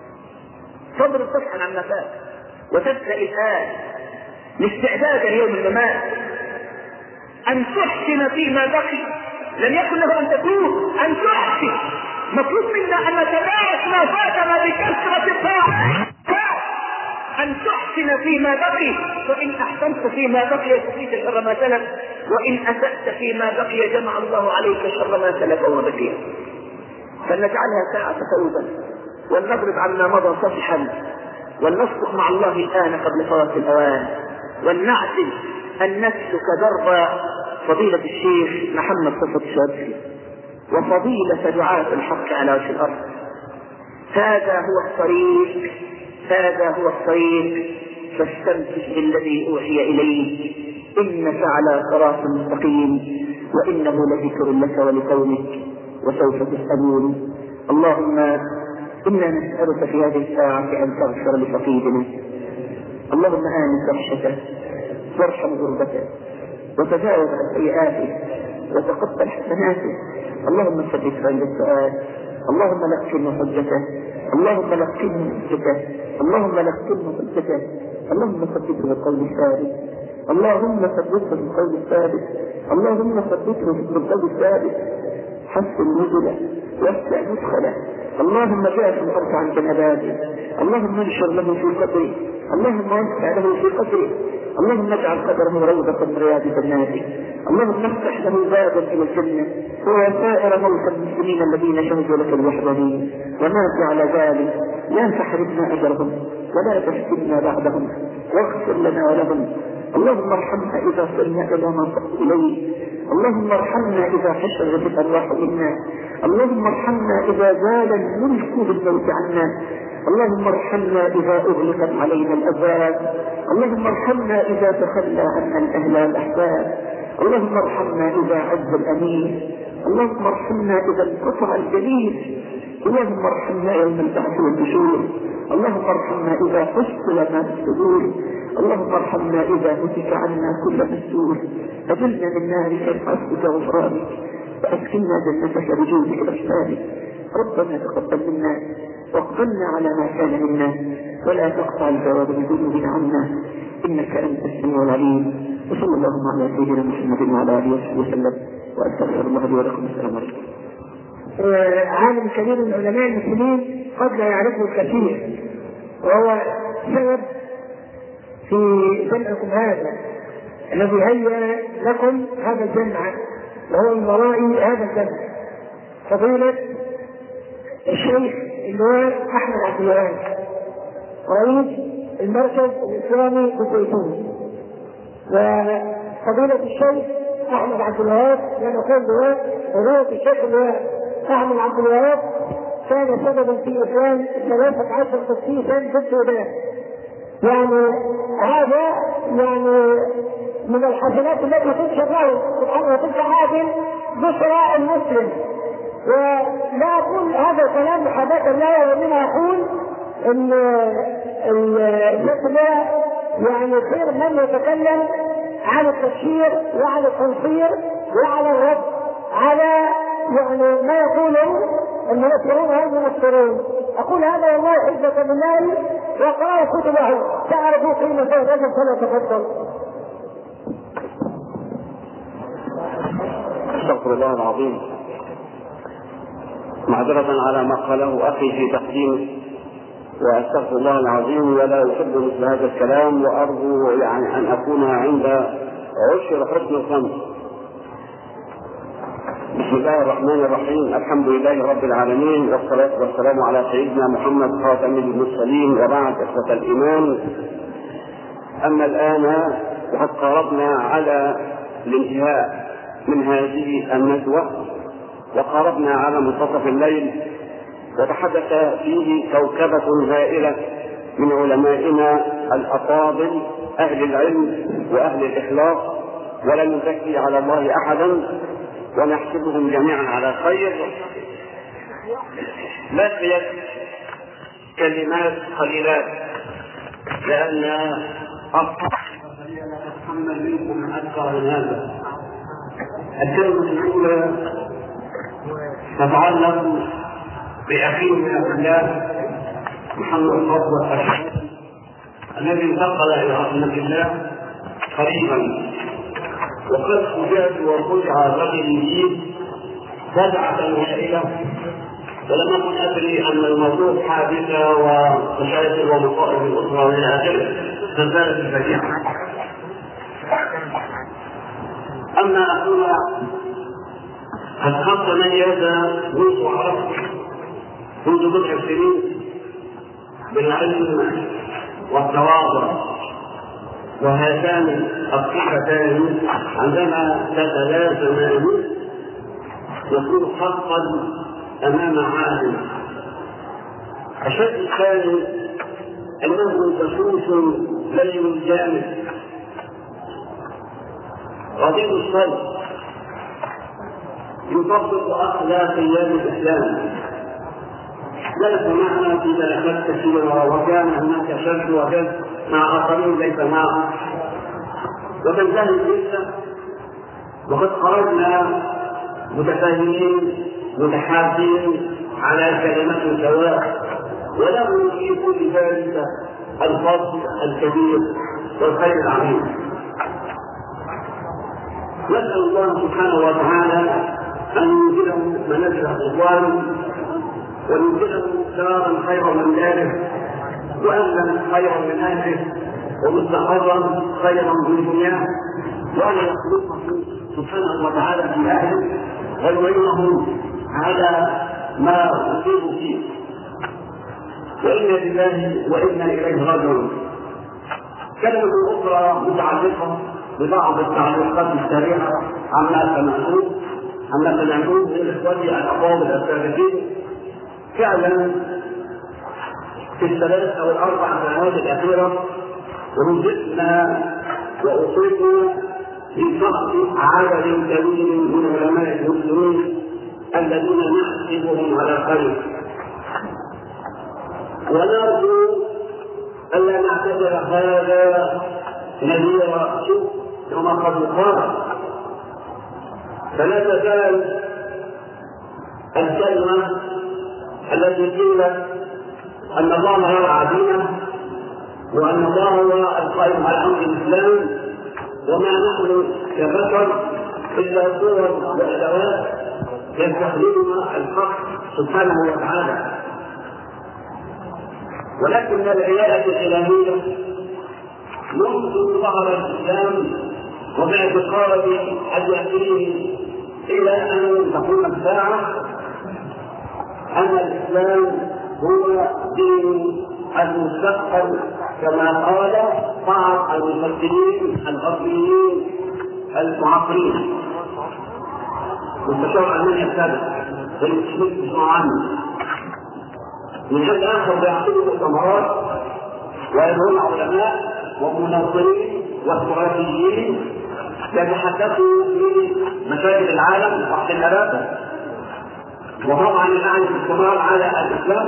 تضرب صفحا عما فات وتبدأ الآن لاستعداد اليوم الممات. أن تحسن فيما بقي، لم يكن له أن تكون، أن تحسن. مطلوب منا أن نتدارك ما فاتنا بكثرة الطاعة. أن تحسن فيما بقي، وإن أحسنت فيما بقي يكفيك شر ما سلف، وإن أسأت فيما بقي جمع الله عليك شر ما سلف وما بقي. فلنجعلها ساعة توبة، ولنضرب عما مضى صفحا، ولنصدق مع الله الآن قبل فوات الأوان، ولنعزم أن نسلك درب فضيلة الشيخ محمد صفوت الشاذلي وفضيلة دعاة الحق على وجه الأرض. هذا هو الطريق، هذا هو الطريق، فاستمسك بالذي أوحي إليك إنك على صراط مستقيم، وإنه لذكر لك ولقومك وسوف تسألون. اللهم إنا نسألك في هذه الساعة أن تغفر لفقيدنا. اللهم آمن وحشته وارحم غربته وتجاوز عن سيئاته وتقبل حسناته. اللهم ثبت عند السؤال، اللهم لقنه حجته، اللهم لقنه حجته، اللهم لقنه حجته، اللهم ثبته بالقول الثابت، اللهم ثبته بالقول الثابت، اللهم ثبته بالقول الثابت. حسن نزله واسع مدخله، اللهم جاء الارض عن جنباته، اللهم انشر له في قدره، اللهم وسع له في قدره، اللهم اجعل قدره روضة من رياض جناته، اللهم افتح له بابا الى الجنة وسائر موتى المسلمين الذين شهدوا لك الوحدانية وماتوا على ذلك. لا تحرمنا اجرهم ولا تفتنا بعدهم، واغفر لنا ولهم. اللهم ارحمنا اذا صرنا الى ما صرت اليه، اللهم ارحمنا اذا حشرت الارواح منا، اللهم ارحمنا اذا زال الملك بالموت عنا، اللهم ارحمنا اذا اغلقت علينا الابواب، اللهم ارحمنا اذا تخلى عنا الاهل والاحباب، اللهم ارحمنا اذا عز الامين، اللهم ارحمنا اذا انقطع الجليل، اللهم ارحمنا يوم البعث والنشور، اللهم ارحمنا اذا فصل ما في الصدور، اللهم ارحمنا إذا هتك عنا كل مسؤول، أجلنا من نارك بعفوك وغفرانك، وأسكننا جنتك بجودك وإحسانك. ربنا تقبل منا واقبلنا على ما كان منا، ولا تقطع الجواب بذنوبنا عنا، إنك أنت السميع العليم. وصلى اللهم على سيدنا محمد وعلى آله وصحبه وسلم، وأستغفر الله لي ولكم. السلام عليكم. عالم كبير من علماء المسلمين قد لا يعرفه الكثير، وهو سبب في جمعكم هذا الذي هيأ لكم هذا الجمع، وهو من وراء هذا الجمع فضيلة الشيخ اللواء أحمد عبد الوهاب، رئيس المركز الإسلامي بالزيتون. وفضيلة الشيخ أحمد عبد الوهاب لما كان لواء، فضيلة الشيخ اللواء أحمد عبد الوهاب كان سببا في إسلام 13 قسيسا في السودان. يعني هذا يعني من الحسنات التي تنشر له سبحانه وتلك عادل بشرى المسلم. ولا أقول هذا الكلام محبة الله، ومنها أقول أن الشيخ يعني خير من يتكلم عن التبشير وعن التنصير وعن الرد على يعني ما يقوله المنصرون والمنصرون. أقول هذا والله حجة بالله، وقرأوا كتبه تعرفوا قيمة الرجل. فليتفضل. استغفر الله العظيم، معذرة على ما قاله أخي في تقديمه، وأستغفر الله العظيم، ولا أحب مثل هذا الكلام، وأرجو يعني أن أكون عند عشر حسن الظن. بسم الله الرحمن الرحيم، الحمد لله رب العالمين، والصلاة والسلام على سيدنا محمد خاتم المرسلين، وبعد إخوة الإيمان. أما الآن وقد قاربنا على الانتهاء من هذه الندوة، وقاربنا على منتصف الليل، وتحدث فيه كوكبة هائلة من علمائنا الأفاضل أهل العلم وأهل الإخلاص، ولا نزكي على الله أحدا، ونحسبهم جميعا على خير. بقيت كلمات قليلات، لأن أتحمل منكم أكثر من هذا. الكلمة الأولى تتعلق بأخينا في الله محمد فضل الشيخ الذي انتقل إلى رحمة الله قريبا، وقد فجأت وفجع الرجل فيه فزعة هائلة، ولم أكن أدري أن الموضوع حادثة ومشاكل ومصائب الأسرة وإلى آخره، فزالت الفجيعة. أما أخونا قد تميز منذ عرفت منذ بضع سنين بالعلم والتواضع، وهاتان الصفتان عندما تتلازمان يكون حقا أمام عالم. الشيء الثاني أنه جاسوس لين جامد غضيض الصدر، يطبق أخلاقيات الإسلام. ليس معنا في تاريخات كثيرة، وكان هناك شد وجد مع آخرين ليس معه، وتنتهي الجلسة وقد خرجنا متفاهمين متحابين على كلمة سواء، وله في كل ذلك الفضل الكبير والخير العظيم. نسأل الله سبحانه وتعالى أن ينزله منازل الرضوان، وينزله دارا خيرا من داره، وأهلا خيرا من أهله، ومستقرا خيرا من دنياه، وأن يخلقه سبحانه وتعالى في أهله ويعينهم على ما أصيبوا فيه. وإنا لله وإنا إليه راجعون. كلمة أخرى متعلقة ببعض التعليقات السريعة عما سمعتوه من إخوتي الأفاضل السابقين. فعلا في الثلاث أو الأربع سنوات الأخيرة وجدنا وأصيبنا بسقط عدد كبير من علماء المسلمين الذين نحسبهم على خير، ونرجو ألا نعتبر هذا نذيرا كما قد قال. فلا تزال الكلمة التي قيلت أن الله يرعى دينه وأن الله هو القائم على أمر الإسلام وما نحن كبشر إلا صور وأدوات يستخدمها الحق سبحانه وتعالى. ولكن العيادة الإلهية منذ ظهر الإسلام وباعتقاد اليقين إلى أن تقوم الساعة أن الإسلام هو دين المستقبل كما قال بعض المفسرين الغربيين المعاصرين. مستشار ألمانيا السابق والمسلمين تسمعوا عنه من هذا آخر بيعطيه مؤتمرات ويدعون علماء ومنظرين واستراتيجيين يتحدثوا في مشاكل العالم واحتمالاته وطبعا الآن الاستمرار على الإسلام.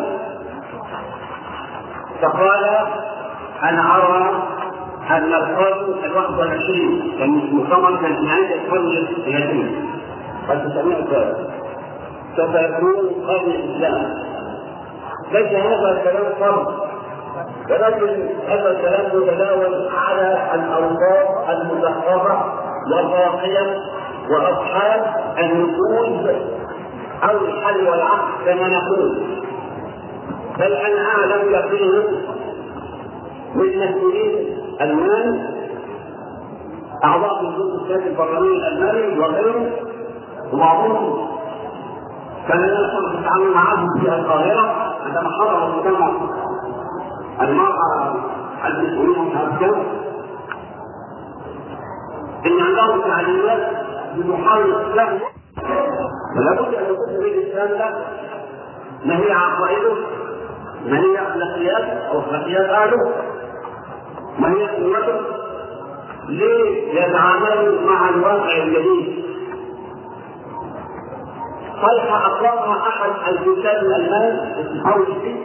فقال أنا أرى أن القرن 21 المؤتمر كان في نهاية القرن الثلاثين قد سمعت سوف يكون قرن الإسلام. ليس هذا الكلام فرض ولكن هذا الكلام يتداول على الأوضاع المزخرفة والراقية وأصحاب النفوذ أو الحل والعقل كما نقول. بل أنا أعلم يقينا من مسؤولين ألمان أعضاء الجزء السياسي البرلماني الألماني وغيره وبعضهم كان يحصل في التعامل معهم في القاهرة عندما حضر مجتمع المرأة المسؤولين عن الجو إن عندهم تعليمات بمحاولة الإسلام فلا بد أن يكون في الإسلام له ما هي عقائده، ما هي أخلاقيات أو أخلاقيات أهله، ما هي قوته ليتعاملوا مع الواقع الجديد. صيحة أطلقها أحد الكتاب الألمان اسمه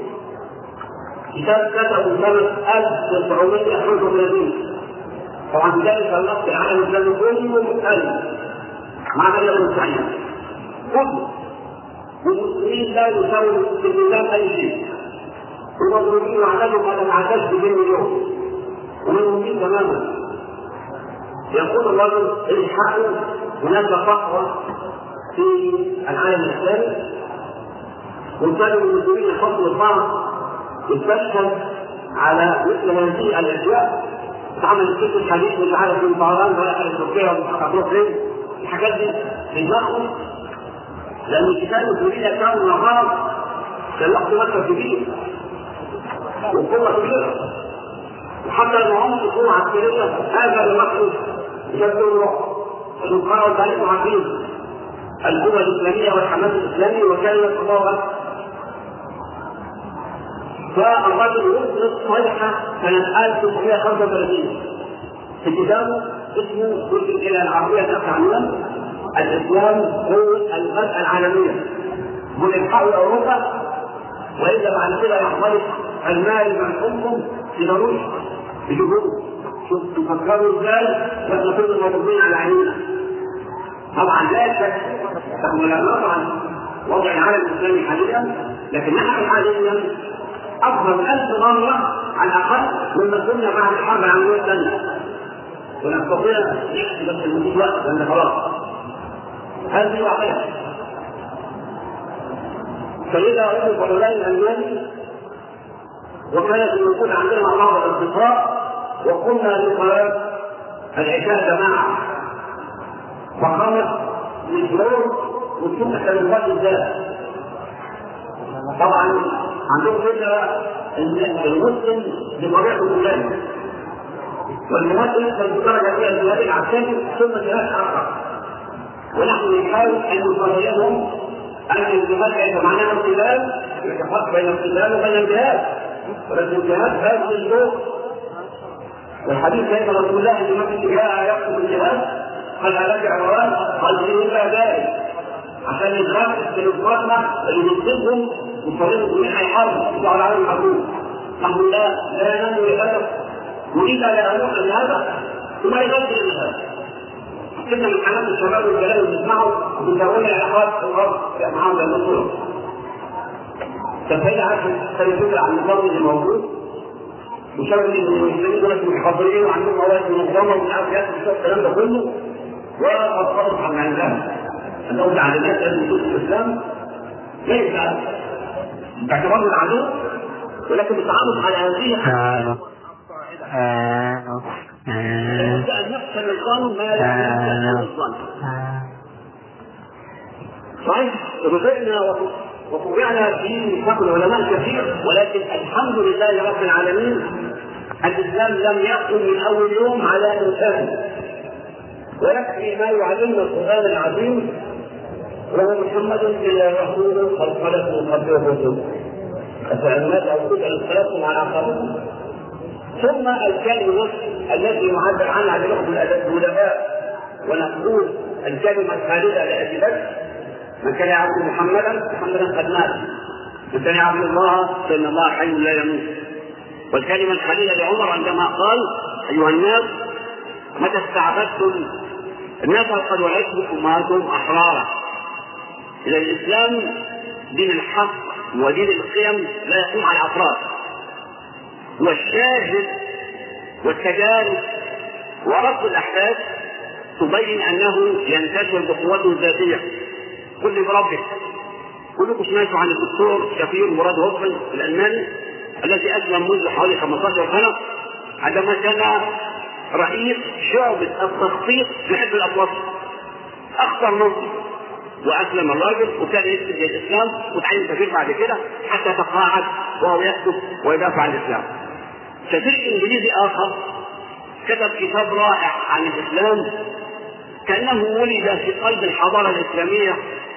كتاب كتبه سنة 1935. طبعا ذلك النص العالم الذي كله ألف مع بلد سعيد كله والمسلمين لا يساوي في الإسلام أي شيء ومضروبين وعددهم قد انعكس بين اليوم ومنهم تماما. يقول الرجل الحقوا هناك فقرة في العالم الإسلامي وكانوا المسلمين يحطوا البعض يستشهد على مثل هذه الأشياء. تعمل الكتب الحديث مش عارف من طهران ولا عارف تركيا ولا فين الحاجات دي في دماغهم لأن الكتاب المسلمين كانوا من الغرب كان وقت مكة كبير وقوة كبيرة وحتى المعامل القوة عسكرية هذا المقصود يجبوا القرار التاريخ عارفين القوة الإسلامية والحماس الإسلامي وكان يتطور. فالرجل يطلق صيحة سنة 1935 في كتابه اسمه كتب إلى العربية الأفغانية الإسلام هو الغزة العالمية والإلحاق أوروبا وإلا بعد كده يختلط المال من حكم في ضروري بجهود. شوف تفكروا ازاي واحنا كنا موجودين على عينينا. طبعا لا شك ولا نقطع وضع العالم الإسلامي حاليا لكن نحن حاليا أفضل 1000 مرة على الأقل مما كنا بعد الحرب العالمية الثانية ونستطيع نحكي بس المدير وقت لأن خلاص هذه واقعية. فإذا أردت هؤلاء الألمان وكانت الموجودة عندنا مع بعض الأصدقاء وقلنا لقناة العشاء جماعة فقامت للجنود وتشوف كلمات الذات. طبعا عندهم فكرة المسلم بطبيعته الإسلامية والمسلم كان بدرجة فيها الجهاد العسكري ثم جهاد آخر ونحن نحاول أن نصليهم أن الجهاد ليس معناه القتال يتفرق بين القتال وبين الجهاد ولكن الجهاد هذا الجهاد والحديث كيف رسول الله أن من جاء يقصد الجهاد قال لك عوان قال لي إلا ذلك عشان يتغفل في الإخواننا اللي يكتبهم وصليهم جميع الحرب يطلعوا العالم الحكومي نحن لا ننظر لهذا، وإذا لا نؤمن بهذا ثم ينظر لهذا. كنا من حالات الشباب والكلام اللي نسمعه وبندور العلاقات في الأرض معهم بالنصر. فهي عارفة فكرة عن النظام اللي موجود، وشباب المسلمين دول متحضرين وعندهم مواد منظمة ومش عارف ياخدوا الكلام ده كله، وأصبحوا عن ذلك أنه تعليمات الوصول في الإسلام ليس باعتبار العدو، ولكن بالتعرف على هذه لابد أن يحسن الظن ما لا يحسن الظن. صحيح رجعنا وفوقعنا في نقل العلماء كثير، ولكن الحمد لله رب العالمين الإسلام لم يقم من أول يوم على إنسان، ويكفي ما يعلمنا القرآن العظيم وهو محمد إلا رسول قد خلت من قبله الرسل أفأمات أو كنتم اختلفتم على أعقابكم. ثم الكلمة التي يعبر عنها بلغة الأدباء ونقول الكلمة الخالدة لأبي بكر: من كان يعبد محمدا قد مات، من كان يعبد الله فإن الله حي لا يموت. والكلمة الخالدة لعمر عندما قال: أيها الناس متى استعبدتم الناس قد وعدتكم أمهاتهم أحرارا. إذا الإسلام دين الحق ودين القيم لا يقوم على الأفراد، والشاهد والتجارب وربط الأحداث تبين أنه ينتشر بقوته الذاتية. كل بربك كلكم سمعتوا عن الدكتور شفير مراد هوفمان الألماني الذي أسلم منذ حوالي 15 سنة عندما كان رئيس شعبة التخطيط في حزب الأطلس، أخطر منصب، وأسلم الراجل وكان يكتب الإسلام وتعين سفير بعد كده حتى تقاعد وهو يكتب ويدافع عن الإسلام. سفير إنجليزي آخر كتب كتاب رائع عن الإسلام كأنه ولد في قلب الحضارة الإسلامية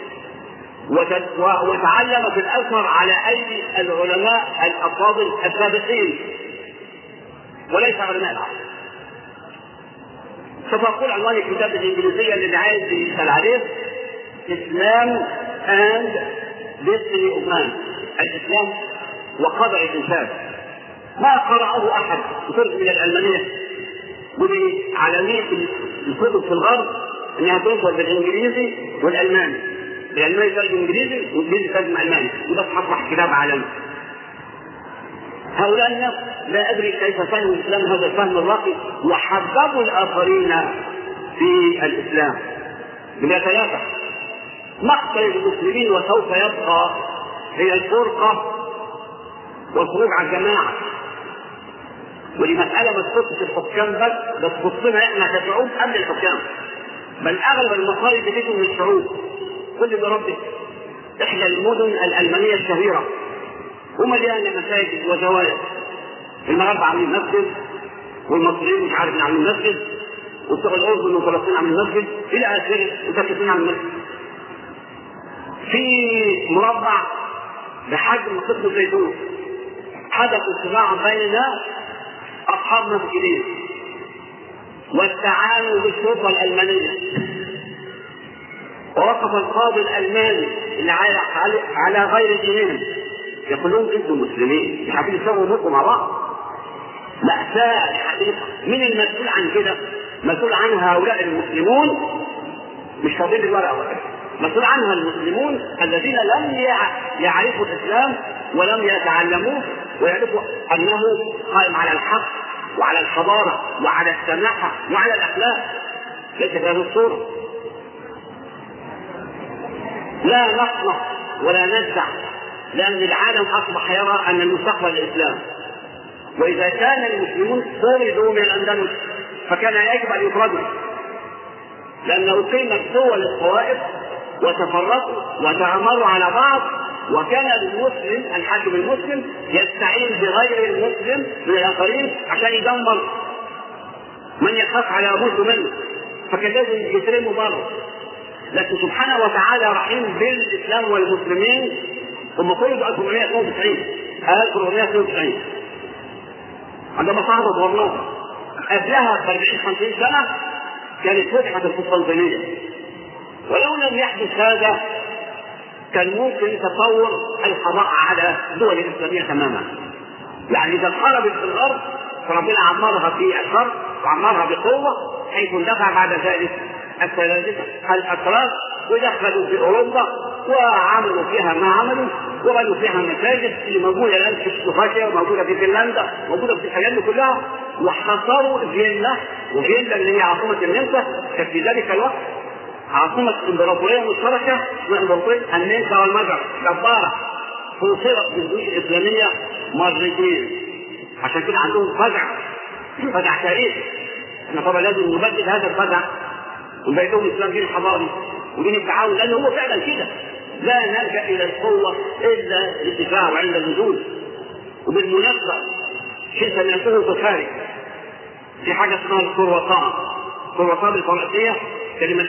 وتعلم في الأثر على أيدي العلماء الأفاضل السابقين وليس علماء العصر. سوف أقول عنوان الكتاب الإنجليزية اللي عايز يسأل عليه: إسلام and destiny of man. الإسلام وقدر الإنسان. ما قرأه أحد بفرق من الألمانية، ودي عالمية الكتب في الغرب أنها توصل بالإنجليزي والألماني، الألماني ترجم إنجليزي والإنجليزي ترجم ألماني، وبس أصبح كتاب عالمي. هؤلاء الناس لا أدري كيف فهموا الإسلام هذا الفهم الراقي وحببوا الآخرين في الإسلام. من ثلاثة: مقتل المسلمين وسوف يبقى هي الفرقة والخروج عن الجماعة. ودي مسألة ما تخصش الحكام بس تخصنا احنا كشعوب قبل الحكام، بل أغلب المصائب بتيجي من الشعوب. كل بربك إحدى المدن الألمانية الشهيرة ومليانة مساجد وزوايا، المغاربة عاملين مسجد والمصريين مش عارف عاملين مسجد وسوق الأردن وفلسطين عاملين مسجد إلى آخره وتركيا عاملين مسجد. في مربع بحجم قطن الزيتون حدث صراع بين أصحاب مسجدين والتعاون بالشرطة الألمانية، ووقف القاضي الألماني اللي على غير دينهم يقول لهم: انتم مسلمين مش عارفين تسووا اموركم مع بعض. مأساة الحقيقة. من المسؤول عن كده؟ مسؤول عنها هؤلاء المسلمون مش فاضيين الورقة ولا، مسؤول عنها المسلمون الذين لم يعرفوا الإسلام ولم يتعلموه ويعرفوا أنه قائم على الحق وعلى الحضارة وعلى السماحة وعلى الأخلاق. ليس في هذه الصورة. لا نصنع ولا نزع، لأن العالم أصبح يرى أن المستقبل الإسلام، وإذا كان المسلمون طردوا من الأندلس فكان يجب أن يطردوا، لأنه قيمت دول الطوائف وتفرقوا وتعمروا على بعض، وكان المسلم الحاكم المسلم يستعين بغير المسلم من الآخرين عشان يدمر من يخاف على أبوه منه، فكان لازم يترموا بره. لكن سبحانه وتعالى رحيم بالإسلام والمسلمين. هم طردوا 1492 عندما صعدت غرناطة. قبلها ب 40-50 سنة كانت فتحة القسطنطينية، ولو لم يحدث هذا كان ممكن تطور القضاء على الدول الإسلامية تماما. يعني إذا انقلبت في الأرض فربنا عمرها في الشر وعمرها بقوة، حيث اندفع بعد ذلك الثلاثة الأتراك ودخلوا في أوروبا وعملوا فيها ما عملوا وبنوا فيها مساجد اللي موجودة الآن في سلوفاكيا وموجودة في فنلندا، موجودة في الحاجات دي كلها، وحصروا فيينا، وفيينا اللي هي عاصمة النمسا كانت في ذلك الوقت عاصمة إمبراطورية مشتركة من إمبراطورية النمسا والمجر، جبارة فوصلت بالجيوش الإسلامية مرتين، عشان كده عندهم فزع تاريخي. احنا طبعا لازم نبدل هذا الفزع ونبين لهم الإسلام دين حضاري ودين التعاون، لأنه هو فعلا كده، لا نلجأ إلى القوة إلا الدفاع وعند النزول. وبالمناسبة شيء سمعته في الخارج في حاجة اسمها الكرواسون بالفرنسية، كلمة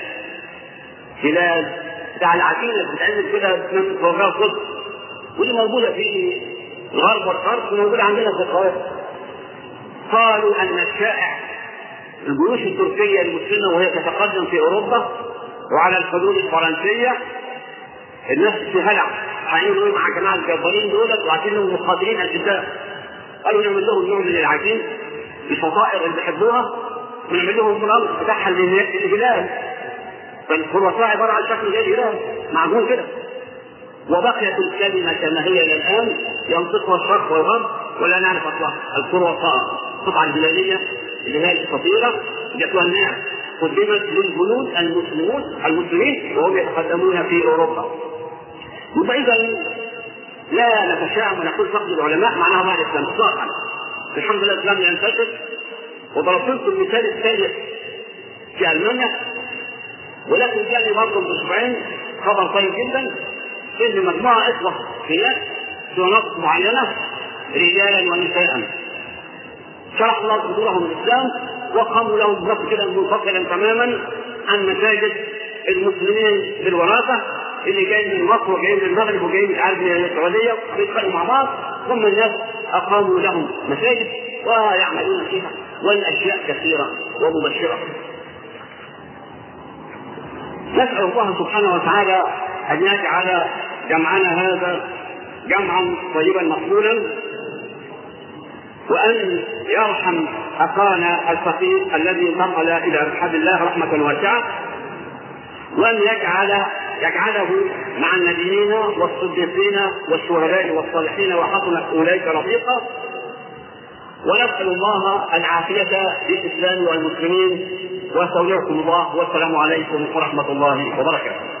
هلال بتاع العجينة بتتعمل كده من فرغاء قدس، ودي موجودة في الغرب والشرق وموجودة عندنا في القاهرة. قالوا أن الشائع الجيوش التركية المسلمة وهي تتقدم في أوروبا وعلى الحدود الفرنسية الناس في هلع هيعملوا مع جماعة الجبارين دولت وعايزينهم مقاتلين الكتاب. قالوا نعمل لهم نوع من العجين الفطائر اللي بيحبوها ونعمل لهم الأرض بتاعها الهلال، فالكرواسون عبارة عن شكل زي الهلال معمول كده. وبقيت الكلمة كما هي الآن ينطقها الشرق والغرب ولا نعرف أصلها. الكرواسون القطعة الهلالية اللي هي الخطيرة جاتها الناس قدمت للجنود المسلمين وهم يتقدمون في أوروبا. وإذا لا نتشائم ونقول فقد العلماء معناها مع الإسلام إطلاقا. الحمد لله الإسلام ينتشر. وضربت لكم المثال الثالث في ألمانيا، ولكن جاني برضه بأسبوعين خبر طيب جدا إن مجموعة إخوة في مناطق معينة رجالا ونساء شرح الله صدورهم الإسلام وقاموا لهم بنص كده منفصلا تماما عن مساجد المسلمين بالوراثة اللي جاي من مصر وجاي من المغرب وجاي من السعودية بيتخانقوا مع بعض، ثم الناس أقاموا لهم مساجد ويعملون فيها والأشياء كثيرة ومبشرة. نسأل الله سبحانه وتعالى أن يجعل جمعنا هذا جمعا طيبا مقبولا، وأن يرحم أخانا الفقير الذي انتقل إلى رحاب الله رحمة واسعة، وأن يجعله مع النبيين والصديقين والشهداء والصالحين وحسن أولئك رفيقا. ونسأل الله العافية للإسلام والمسلمين، واستودعكم الله والسلام عليكم ورحمة الله وبركاته.